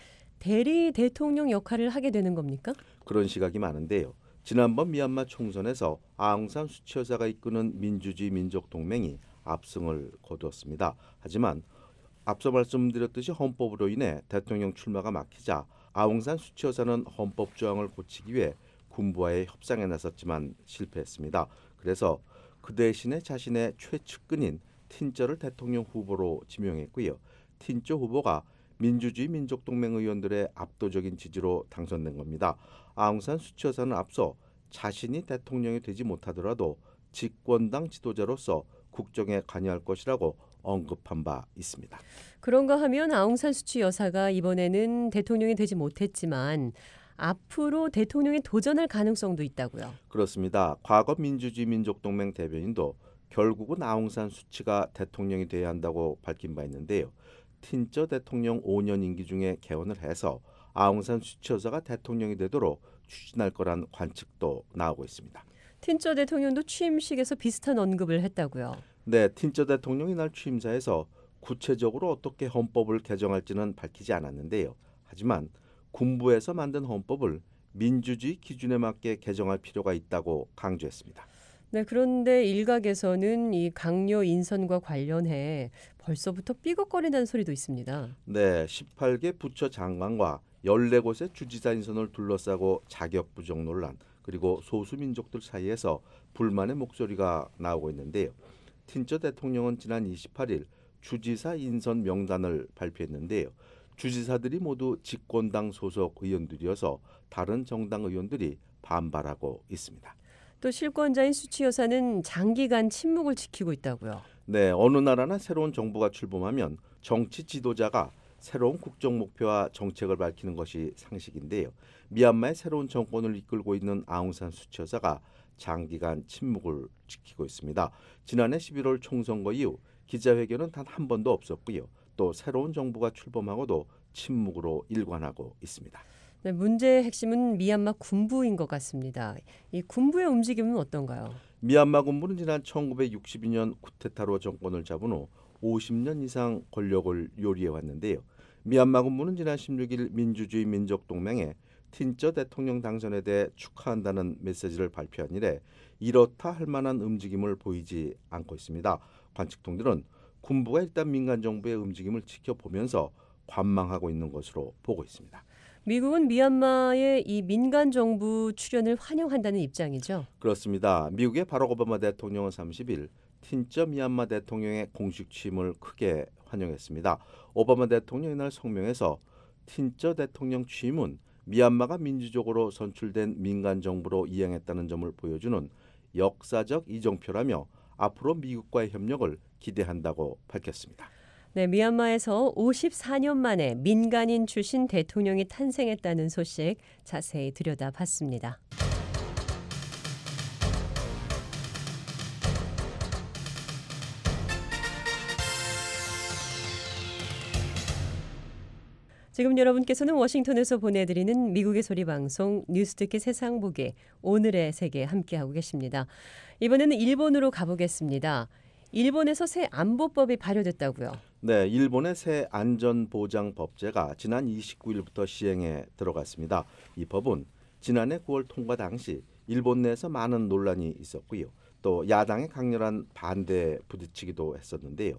Speaker 5: 대리 대통령 역할을 하게 되는 겁니까?
Speaker 10: 그런 시각이 많은데요. 지난번 미얀마 총선에서 아웅산 수치 여사가 이끄는 민주주의 민족 동맹이 압승을 거두었습니다. 하지만 앞서 말씀드렸듯이 헌법으로 인해 대통령 출마가 막히자 아웅산 수치 여사는 헌법 조항을 고치기 위해 군부와의 협상에 나섰지만 실패했습니다. 그래서 그 대신에 자신의 최측근인 틴저를 대통령 후보로 지명했고요. 틴저 후보가 민주주의 민족동맹 의원들의 압도적인 지지로 당선된 겁니다. 아웅산 수치 여사는 앞서 자신이 대통령이 되지 못하더라도 집권당 지도자로서 국정에 관여할 것이라고 언급한 바 있습니다.
Speaker 5: 그런가 하면 아웅산 수치 여사가 이번에는 대통령이 되지 못했지만 앞으로 대통령에 도전할 가능성도 있다고요.
Speaker 10: 그렇습니다. 과거 민주주의 민족동맹 대변인도 결국은 아웅산 수치가 대통령이 돼야 한다고 밝힌 바 있는데요. 틴저 대통령 5년 임기 중에 개헌을 해서 아웅산 수치 여사가 대통령이 되도록 추진할 거란 관측도 나오고 있습니다.
Speaker 5: 틴저 대통령도 취임식에서 비슷한 언급을 했다고요.
Speaker 10: 네, 틴저 대통령이 날 취임사에서 구체적으로 어떻게 헌법을 개정할지는 밝히지 않았는데요. 하지만 군부에서 만든 헌법을 민주주의 기준에 맞게 개정할 필요가 있다고 강조했습니다.
Speaker 5: 네, 그런데 일각에서는 이 강요 인선과 관련해 벌써부터 삐걱거린다는 소리도 있습니다.
Speaker 10: 네, 18개 부처 장관과 14곳의 주지사 인선을 둘러싸고 자격 부정 논란, 그리고 소수민족들 사이에서 불만의 목소리가 나오고 있는데요. 틴저 대통령은 지난 28일 주지사 인선 명단을 발표했는데요. 주지사들이 모두 집권당 소속 의원들이어서 다른 정당 의원들이 반발하고 있습니다.
Speaker 5: 또 실권자인 수치 여사는 장기간 침묵을 지키고 있다고요.
Speaker 10: 네, 어느 나라나 새로운 정부가 출범하면 정치 지도자가 새로운 국정 목표와 정책을 밝히는 것이 상식인데요. 미얀마의 새로운 정권을 이끌고 있는 아웅산 수치 여사가 장기간 침묵을 지키고 있습니다. 지난해 11월 총선거 이후 기자회견은 단 한 번도 없었고요. 또 새로운 정부가 출범하고도 침묵으로 일관하고 있습니다.
Speaker 5: 네, 문제의 핵심은 미얀마 군부인 것 같습니다. 이 군부의 움직임은 어떤가요?
Speaker 10: 미얀마 군부는 지난 1962년 쿠데타로 정권을 잡은 후 50년 이상 권력을 요리해 왔는데요. 미얀마 군부는 지난 16일 민주주의 민족동맹에 틴저 대통령 당선에 대해 축하한다는 메시지를 발표한 이래 이렇다 할 만한 움직임을 보이지 않고 있습니다. 관측통들은 군부가 일단 민간 정부의 움직임을 지켜보면서 관망하고 있는 것으로 보고 있습니다.
Speaker 5: 미국은 미얀마의 이 민간 정부 출연을 환영한다는 입장이죠.
Speaker 10: 그렇습니다. 미국의 바락 오바마 대통령은 30일 틴저 미얀마 대통령의 공식 취임을 크게 환영했습니다. 오바마 대통령이 이날 성명에서 틴저 대통령 취임은 미얀마가 민주적으로 선출된 민간 정부로 이행했다는 점을 보여주는 역사적 이정표라며 앞으로 미국과의 협력을 기대한다고 밝혔습니다.
Speaker 5: 네, 미얀마에서 54년 만에 민간인 출신 대통령이 탄생했다는 소식 자세히 들여다봤습니다. 지금 여러분께서는 워싱턴에서 보내드리는 미국의 소리 방송 뉴스 듣기 세상 보기 오늘의 세계 함께하고 계십니다. 이번에는 일본으로 가보겠습니다. 일본에서 새 안보법이 발효됐다고요?
Speaker 10: 네, 일본의 새 안전보장법제가 지난 29일부터 시행에 들어갔습니다. 이 법은 지난해 9월 통과 당시 일본 내에서 많은 논란이 있었고요. 또 야당의 강렬한 반대에 부딪히기도 했었는데요.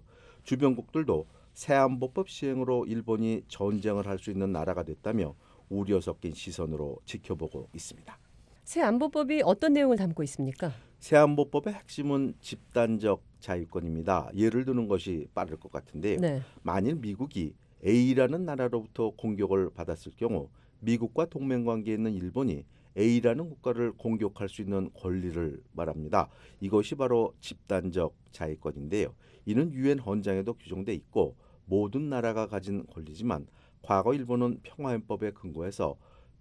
Speaker 10: 주변국들도 새 안보법 시행으로 일본이 전쟁을 할 수 있는 나라가 됐다며 우려 섞인 시선으로 지켜보고 있습니다.
Speaker 5: 새 안보법이 어떤 내용을 담고 있습니까?
Speaker 10: 새 안보법의 핵심은 집단적 자유권입니다. 예를 드는 것이 빠를 것 같은데요.
Speaker 5: 네.
Speaker 10: 만일 미국이 A라는 나라로부터 공격을 받았을 경우 미국과 동맹관계에 있는 일본이 A라는 국가를 공격할 수 있는 권리를 말합니다. 이것이 바로 집단적 자위권인데요. 이는 유엔 헌장에도 규정돼 있고 모든 나라가 가진 권리지만 과거 일본은 평화헌법에 근거해서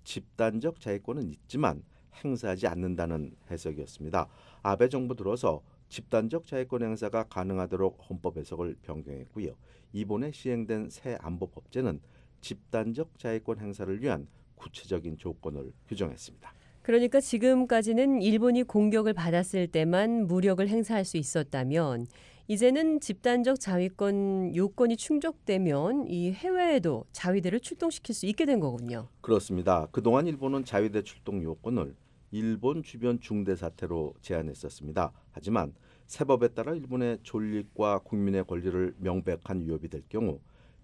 Speaker 10: 집단적 자위권은 있지만 행사하지 않는다는 해석이었습니다. 아베 정부 들어서 집단적 자위권 행사가 가능하도록 헌법 해석을 변경했고요. 이번에 시행된 새 안보법제는 집단적 자위권 행사를 위한 구체적인 조건을 규정했습니다.
Speaker 5: 그러니까 지금까지는 일본이 공격을 받았을 때만 무력을 행사할 수 있었다면 이제는 집단적 자위권 요건이 충족되면 이 해외에도 자위대를 출동시킬 수 있게 된 거군요.
Speaker 10: 그렇습니다. 그동안 일본은 자위대 출동 요건을 일본 주변 중대 사태로 제한했었습니다. 하지만 새 법에 따라 일본의 존립과 국민의 권리를 명백한 위협이 될 경우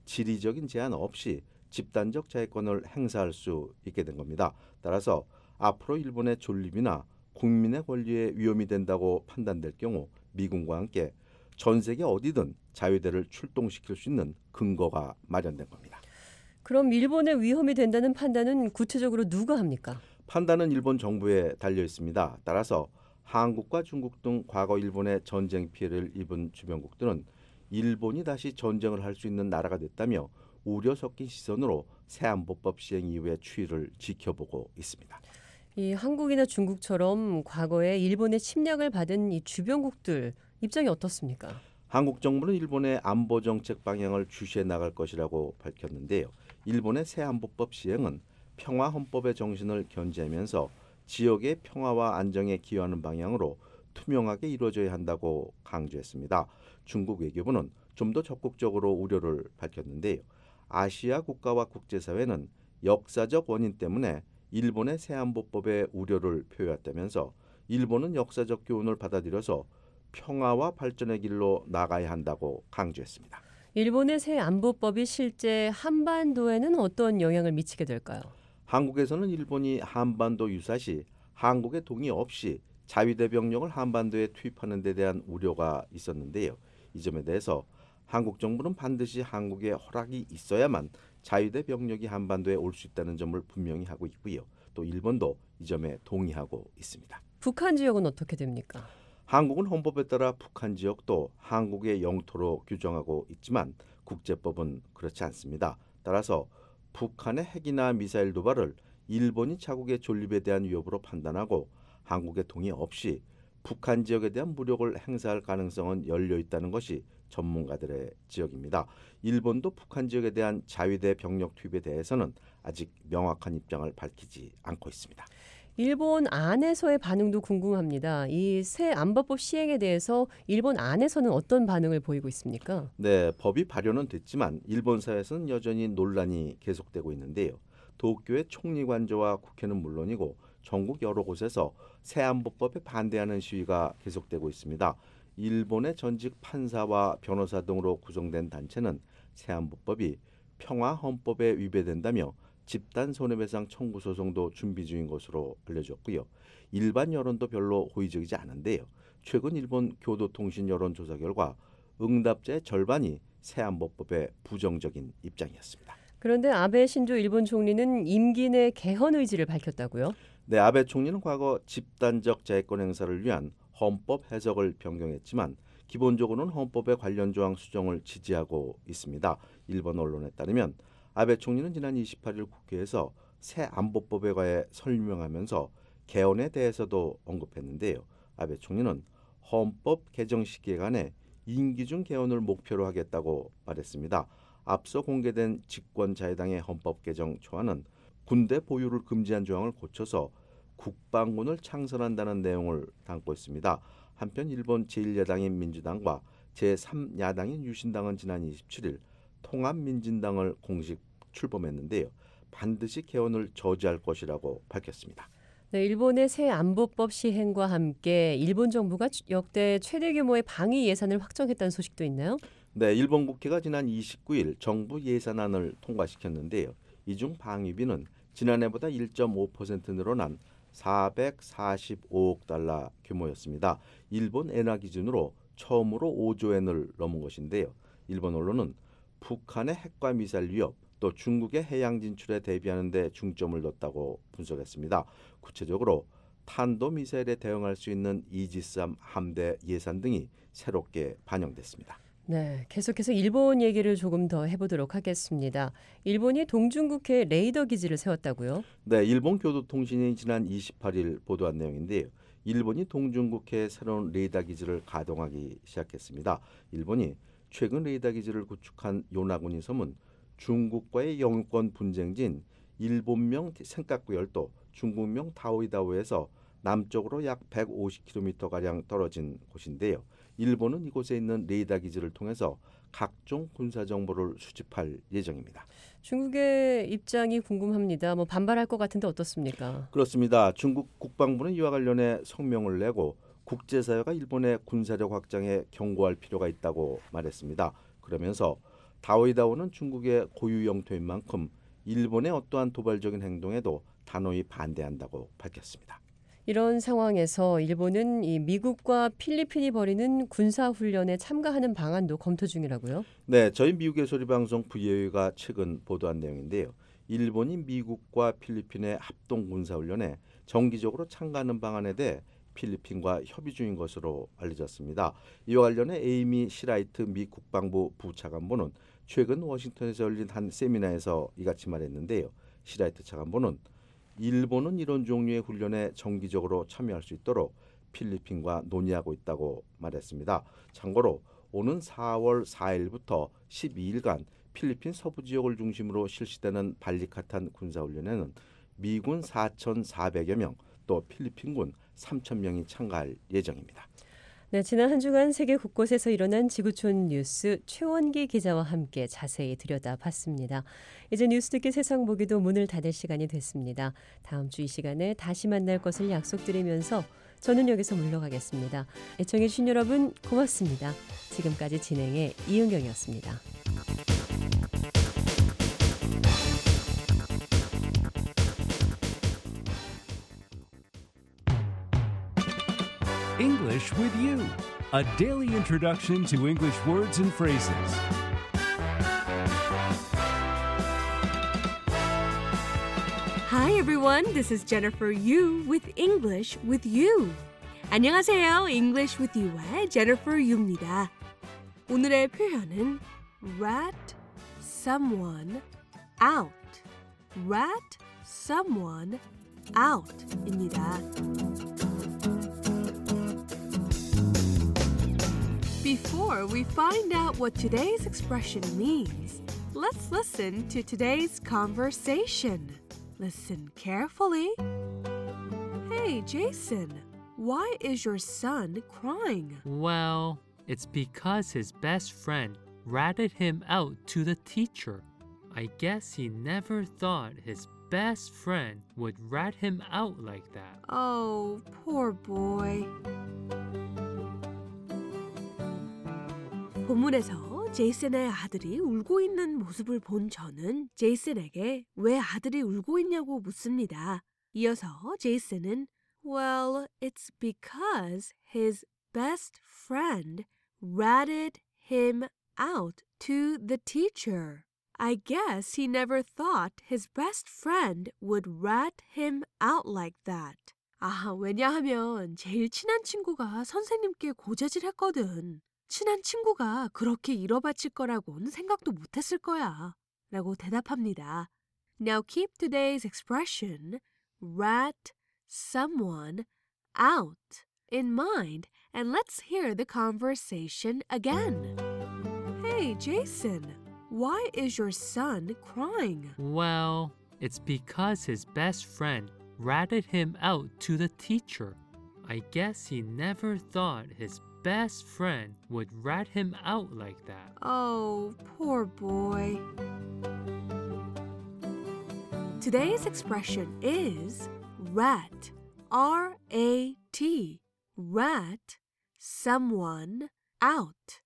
Speaker 10: 지리적인 제한 없이 집단적 자위권을 행사할 수 있게 된 겁니다. 따라서 앞으로 일본의 존립이나 국민의 권리에 위험이 된다고 판단될 경우 미군과 함께 전 세계 어디든 자위대를 출동시킬 수 있는 근거가 마련된 겁니다.
Speaker 5: 그럼 일본의 위험이 된다는 판단은 구체적으로 누가 합니까?
Speaker 10: 판단은 일본 정부에 달려 있습니다. 따라서 한국과 중국 등 과거 일본의 전쟁 피해를 입은 주변국들은 일본이 다시 전쟁을 할 수 있는 나라가 됐다며 우려 섞인 시선으로 새 안보법 시행 이후의 추이를 지켜보고 있습니다.
Speaker 5: 이 한국이나 중국처럼 과거에 일본의 침략을 받은 이 주변국들 입장이 어떻습니까?
Speaker 10: 한국 정부는 일본의 안보 정책 방향을 주시해 나갈 것이라고 밝혔는데요. 일본의 새 안보법 시행은 평화 헌법의 정신을 견지하면서 지역의 평화와 안정에 기여하는 방향으로 투명하게 이루어져야 한다고 강조했습니다. 중국 외교부는 좀 더 적극적으로 우려를 밝혔는데요. 아시아 국가와 국제사회는 역사적 원인 때문에 일본의 새 안보법에 우려를 표했다면서 일본은 역사적 교훈을 받아들여서 평화와 발전의 길로 나가야 한다고 강조했습니다.
Speaker 5: 일본의 새 안보법이 실제 한반도에는 어떤 영향을 미치게 될까요?
Speaker 10: 한국에서는 일본이 한반도 유사시 한국의 동의 없이 자위대 병력을 한반도에 투입하는 데 대한 우려가 있었는데요. 이 점에 대해서 한국 정부는 반드시 한국의 허락이 있어야만 자위대 병력이 한반도에 올 수 있다는 점을 분명히 하고 있고요. 또 일본도 이 점에 동의하고 있습니다.
Speaker 5: 북한 지역은 어떻게 됩니까?
Speaker 10: 한국은 헌법에 따라 북한 지역도 한국의 영토로 규정하고 있지만 국제법은 그렇지 않습니다. 따라서 북한의 핵이나 미사일 도발을 일본이 자국의 존립에 대한 위협으로 판단하고 한국의 동의 없이 북한 지역에 대한 무력을 행사할 가능성은 열려 있다는 것이 전문가들의 지적입니다. 일본도 북한 지역에 대한 자위대 병력 투입에 대해서는 아직 명확한 입장을 밝히지 않고 있습니다.
Speaker 5: 일본 안에서의 반응도 궁금합니다. 이 새 안보법 시행에 대해서 일본 안에서는 어떤 반응을 보이고 있습니까?
Speaker 10: 네, 법이 발효는 됐지만 일본 사회에서는 여전히 논란이 계속되고 있는데요. 도쿄의 총리관저와 국회는 물론이고 전국 여러 곳에서 새 안보법에 반대하는 시위가 계속되고 있습니다. 일본의 전직 판사와 변호사 등으로 구성된 단체는 새 안보법이 평화 헌법에 위배된다며 집단 손해배상 청구 소송도 준비 중인 것으로 알려졌고요. 일반 여론도 별로 호의적이지 않은데요. 최근 일본 교도통신 여론조사 결과 응답자의 절반이 새 안보법에 부정적인 입장이었습니다.
Speaker 5: 그런데 아베 신조 일본 총리는 임기 내 개헌 의지를 밝혔다고요?
Speaker 10: 네, 아베 총리는 과거 집단적 자해권 행사를 위한 헌법 해석을 변경했지만 기본적으로는 헌법의 관련 조항 수정을 지지하고 있습니다. 일본 언론에 따르면 아베 총리는 지난 28일 국회에서 새 안보법에 관해 설명하면서 개헌에 대해서도 언급했는데요. 아베 총리는 헌법 개정 시기에 관해 임기 중 개헌을 목표로 하겠다고 말했습니다. 앞서 공개된 집권자유당의 헌법 개정 초안은 군대 보유를 금지한 조항을 고쳐서 국방군을 창설한다는 내용을 담고 있습니다. 한편 일본 제1야당인 민주당과 제3야당인 유신당은 지난 27일 통합민진당을 공식 출범했는데요. 반드시 개헌을 저지할 것이라고 밝혔습니다.
Speaker 5: 네, 일본의 새 안보법 시행과 함께 일본 정부가 역대 최대 규모의 방위 예산을 확정했다는 소식도 있나요?
Speaker 10: 네, 일본 국회가 지난 29일 정부 예산안을 통과시켰는데요. 이 중 방위비는 지난해보다 1.5% 늘어난 445억 달러 규모였습니다. 일본 엔화 기준으로 처음으로 5조 엔을 넘은 것인데요. 일본 언론은 북한의 핵과 미사일 위협, 또 중국의 해양 진출에 대비하는 데 중점을 뒀다고 분석했습니다. 구체적으로 탄도미사일에 대응할 수 있는 이지스함 함대 예산 등이 새롭게 반영됐습니다.
Speaker 5: 네, 계속해서 일본 얘기를 조금 더 해보도록 하겠습니다. 일본이 동중국해에 레이더 기지를 세웠다고요?
Speaker 10: 네, 일본 교도통신이 지난 28일 보도한 내용인데요. 일본이 동중국해에 새로운 레이더 기지를 가동하기 시작했습니다. 일본이 최근 레이더 기지를 구축한 요나구니 섬은 중국과의 영유권 분쟁지인 일본명 센카쿠 열도, 중국명 다오이다오에서 남쪽으로 약 150km가량 떨어진 곳인데요. 일본은 이곳에 있는 레이더 기지를 통해서 각종 군사 정보를 수집할 예정입니다.
Speaker 5: 중국의 입장이 궁금합니다. 반발할 것 같은데 어떻습니까?
Speaker 10: 그렇습니다. 중국 국방부는 이와 관련해 성명을 내고 국제사회가 일본의 군사력 확장에 경고할 필요가 있다고 말했습니다. 그러면서 다오이다오는 중국의 고유 영토인 만큼 일본의 어떠한 도발적인 행동에도 단호히 반대한다고 밝혔습니다.
Speaker 5: 이런 상황에서 일본은 이 미국과 필리핀이 벌이는 군사훈련에 참가하는 방안도 검토 중이라고요?
Speaker 10: 네, 저희 미국의 소리방송 VOA가 최근 보도한 내용인데요. 일본이 미국과 필리핀의 합동 군사훈련에 정기적으로 참가하는 방안에 대해 필리핀과 협의 중인 것으로 알려졌습니다. 이와 관련해 에이미 시라이트 미 국방부 부차관보는 최근 워싱턴에서 열린 한 세미나에서 이같이 말했는데요. 시라이트 차관보는 일본은 이런 종류의 훈련에 정기적으로 참여할 수 있도록 필리핀과 논의하고 있다고 말했습니다. 참고로 오는 4월 4일부터 12일간 필리핀 서부 지역을 중심으로 실시되는 발리카탄 군사훈련에는 미군 4,400여 명, 또 필리핀군 3,000명이 참가할 예정입니다.
Speaker 5: 네, 지난 한 주간 세계 곳곳에서 일어난 지구촌 뉴스 최원기 기자와 함께 자세히 들여다봤습니다. 이제 뉴스 듣기 세상 보기도 문을 닫을 시간이 됐습니다. 다음 주 이 시간에 다시 만날 것을 약속드리면서 저는 여기서 물러가겠습니다. 애청해 주신 여러분 고맙습니다. 지금까지 진행의 이은경이었습니다.
Speaker 1: English with you, a daily introduction to English words and phrases.
Speaker 11: Hi everyone, this is Jennifer Yu with English with You. 안녕하세요, English with You의 Jennifer Yu입니다. 오늘의 표현은 rat someone out. rat someone out입니다. Before we find out what today's expression means, let's listen to today's conversation. Listen carefully. Hey, Jason, why is your son crying?
Speaker 12: Well, it's because his best friend ratted him out to the teacher. I guess he never thought his best friend would rat him out like that.
Speaker 11: Oh, poor boy. 본문에서 제이슨의 아들이 울고 있는 모습을 본 저는 제이슨에게 왜 아들이 울고 있냐고 묻습니다. 이어서 제이슨은 Well, it's because his best friend ratted him out to the teacher. I guess he never thought his best friend would rat him out like that. 왜냐하면 제일 친한 친구가 선생님께 고자질했거든. 친한 친구가 그렇게 일어바칠 거라고는 생각도 못했을 거야. 라고 대답합니다. Now keep today's expression, rat someone out, in mind, and let's hear the conversation again. Hey, Jason, why is your son crying?
Speaker 12: Well, it's because his best friend ratted him out to the teacher. I guess he never thought his best friend would rat him out like that.
Speaker 11: Oh, poor boy. Today's expression is rat, R-A-T, rat someone out,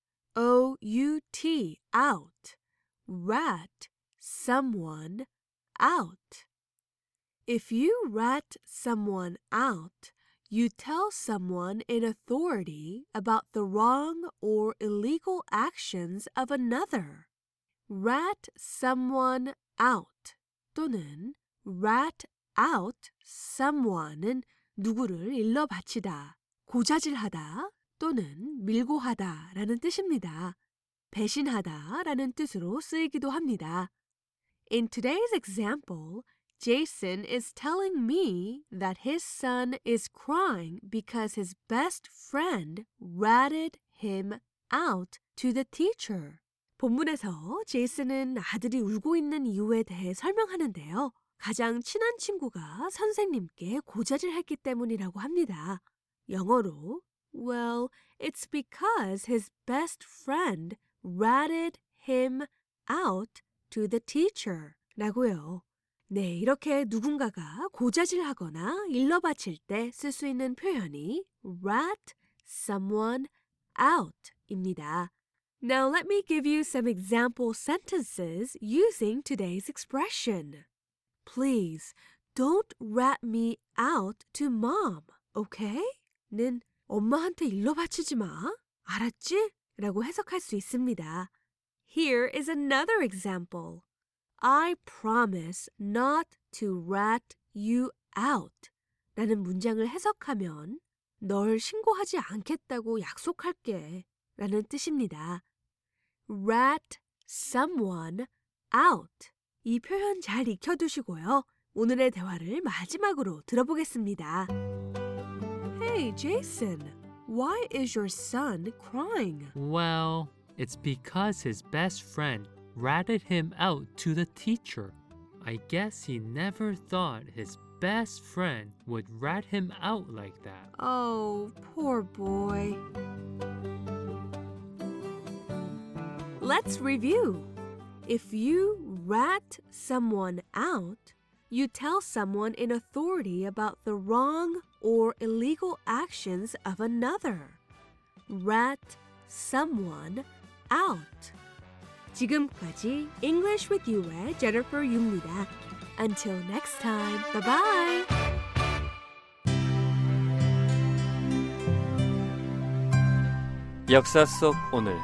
Speaker 11: O-U-T, out, rat someone out. If you rat someone out, you tell someone in authority about the wrong or illegal actions of another. Rat someone out 또는 rat out someone은 누구를 일러 바치다, 고자질하다 또는 밀고하다 라는 뜻입니다. 배신하다 라는 뜻으로 쓰이기도 합니다. In today's example, Jason is telling me that his son is crying because his best friend ratted him out to the teacher. 본문에서 제이슨은 아들이 울고 있는 이유에 대해 설명하는데요. 가장 친한 친구가 선생님께 고자질했기 때문이라고 합니다. 영어로 Well, it's because his best friend ratted him out to the teacher 라고요. 네, 이렇게 누군가가 고자질하거나 일러바칠 때 쓸 수 있는 표현이 rat someone out입니다. Now let me give you some example sentences using today's expression. Please don't rat me out to mom, okay? 는 엄마한테 일러바치지 마. 알았지? 라고 해석할 수 있습니다. Here is another example. I promise not to rat you out 라는 문장을 해석하면 널 신고하지 않겠다고 약속할게 라는 뜻입니다. rat someone out 이 표현 잘 익혀두시고요. 오늘의 대화를 마지막으로 들어보겠습니다. Hey, Jason, why is your son crying?
Speaker 12: Well, it's because his best friend ratted him out to the teacher. I guess he never thought his best friend would rat him out like that.
Speaker 11: Oh, poor boy. Let's review. If you rat someone out, you tell someone in authority about the wrong or illegal actions of another. Rat someone out. 지금까지 English with You의 Jennifer Yu입니다. Until next time, bye-bye!
Speaker 13: 역사 속 오늘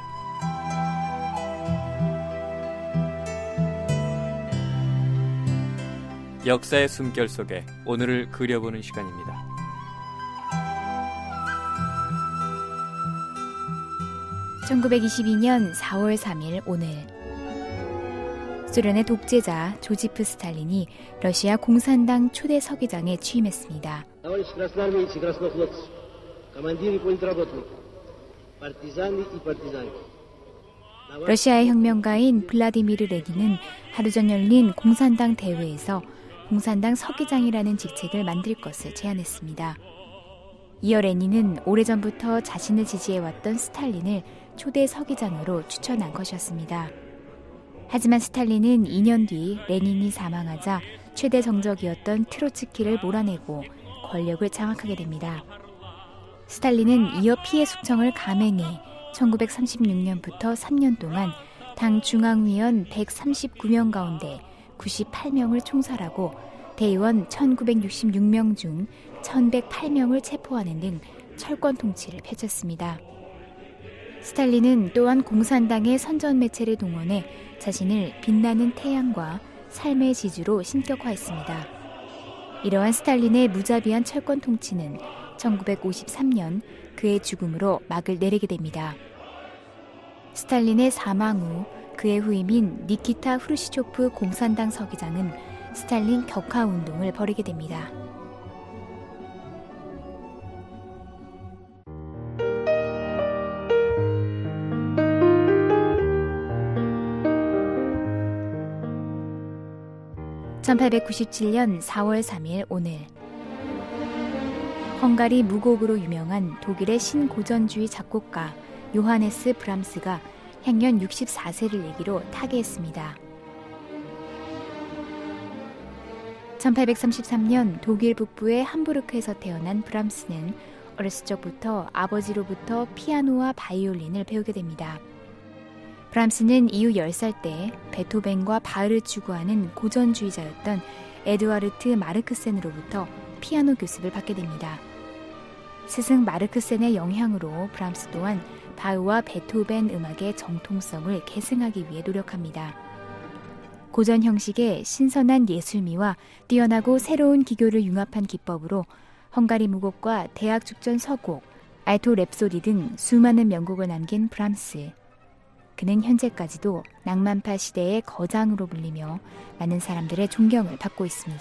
Speaker 13: 역사의 숨결 속에 오늘을 그려보는 시간입니다.
Speaker 4: (1922년 4월 3일) 오늘 소련의 독재자 조지프 스탈린이 러시아 공산당 초대 서기장에 취임했습니다. 러시아의 혁명가인 블라디미르 레닌은 하루 전 열린 공산당 대회에서 공산당 서기장이라는 직책을 만들 것을 제안했습니다. 이어 레닌은 오래전부터 자신을 지지해왔던 스탈린을 초대 서기장으로 추천한 것이었습니다. 하지만 스탈린은 2년 뒤 레닌이 사망하자 최대 정적이었던 트로츠키를 몰아내고 권력을 장악하게 됩니다. 스탈린은 이어 피해 숙청을 감행해 1936년부터 3년 동안 당 중앙위원 139명 가운데 98명을 총살하고 대의원 1966명 중 1108명을 체포하는 등 철권 통치를 펼쳤습니다. 스탈린은 또한 공산당의 선전 매체를 동원해 자신을 빛나는 태양과 삶의 지주로 신격화했습니다. 이러한 스탈린의 무자비한 철권 통치는 1953년 그의 죽음으로 막을 내리게 됩니다. 스탈린의 사망 후 그의 후임인 니키타 후르시초프 공산당 서기장은 스탈린 격하 운동을 벌이게 됩니다. (1897년 4월 3일) 오늘 헝가리 무곡으로 유명한 독일의 신고전주의 작곡가 요하네스 브람스가 향년 64세를 내기로 타계했습니다. 1833년 독일 북부의 함부르크에서 태어난 브람스는 어렸을 적부터 아버지로부터 피아노와 바이올린을 배우게 됩니다. 브람스는 이후 10살 때 베토벤과 바흐를 추구하는 고전주의자였던 에드와르트 마르크센으로부터 피아노 교습을 받게 됩니다. 스승 마르크센의 영향으로 브람스 또한 바흐와 베토벤 음악의 정통성을 계승하기 위해 노력합니다. 고전 형식의 신선한 예술미와 뛰어나고 새로운 기교를 융합한 기법으로 헝가리 무곡과 대학 축전 서곡, 알토 랩소디 등 수많은 명곡을 남긴 브람스. 그는 현재까지도 낭만파 시대의 거장으로 불리며 많은 사람들의 존경을 받고 있습니다.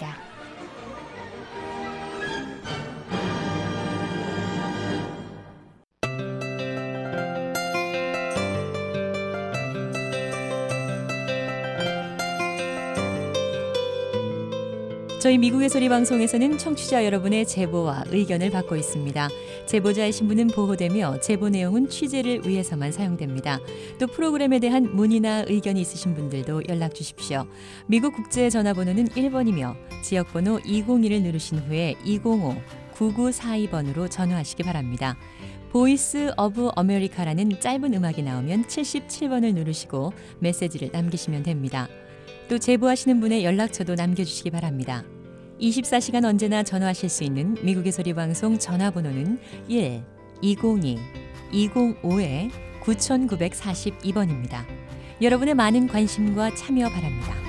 Speaker 5: 저희 미국의 소리 방송에서는 청취자 여러분의 제보와 의견을 받고 있습니다. 제보자의 신분은 보호되며 제보 내용은 취재를 위해서만 사용됩니다. 또 프로그램에 대한 문의나 의견이 있으신 분들도 연락 주십시오. 미국 국제 전화번호는 1번이며 지역번호 202를 누르신 후에 205-9942번으로 전화하시기 바랍니다. 보이스 오브 아메리카라는 짧은 음악이 나오면 77번을 누르시고 메시지를 남기시면 됩니다. 또 제보하시는 분의 연락처도 남겨주시기 바랍니다. 24시간 언제나 전화하실 수 있는 미국의 소리 방송 전화번호는 1-202-205-9942번입니다. 여러분의 많은 관심과 참여 바랍니다.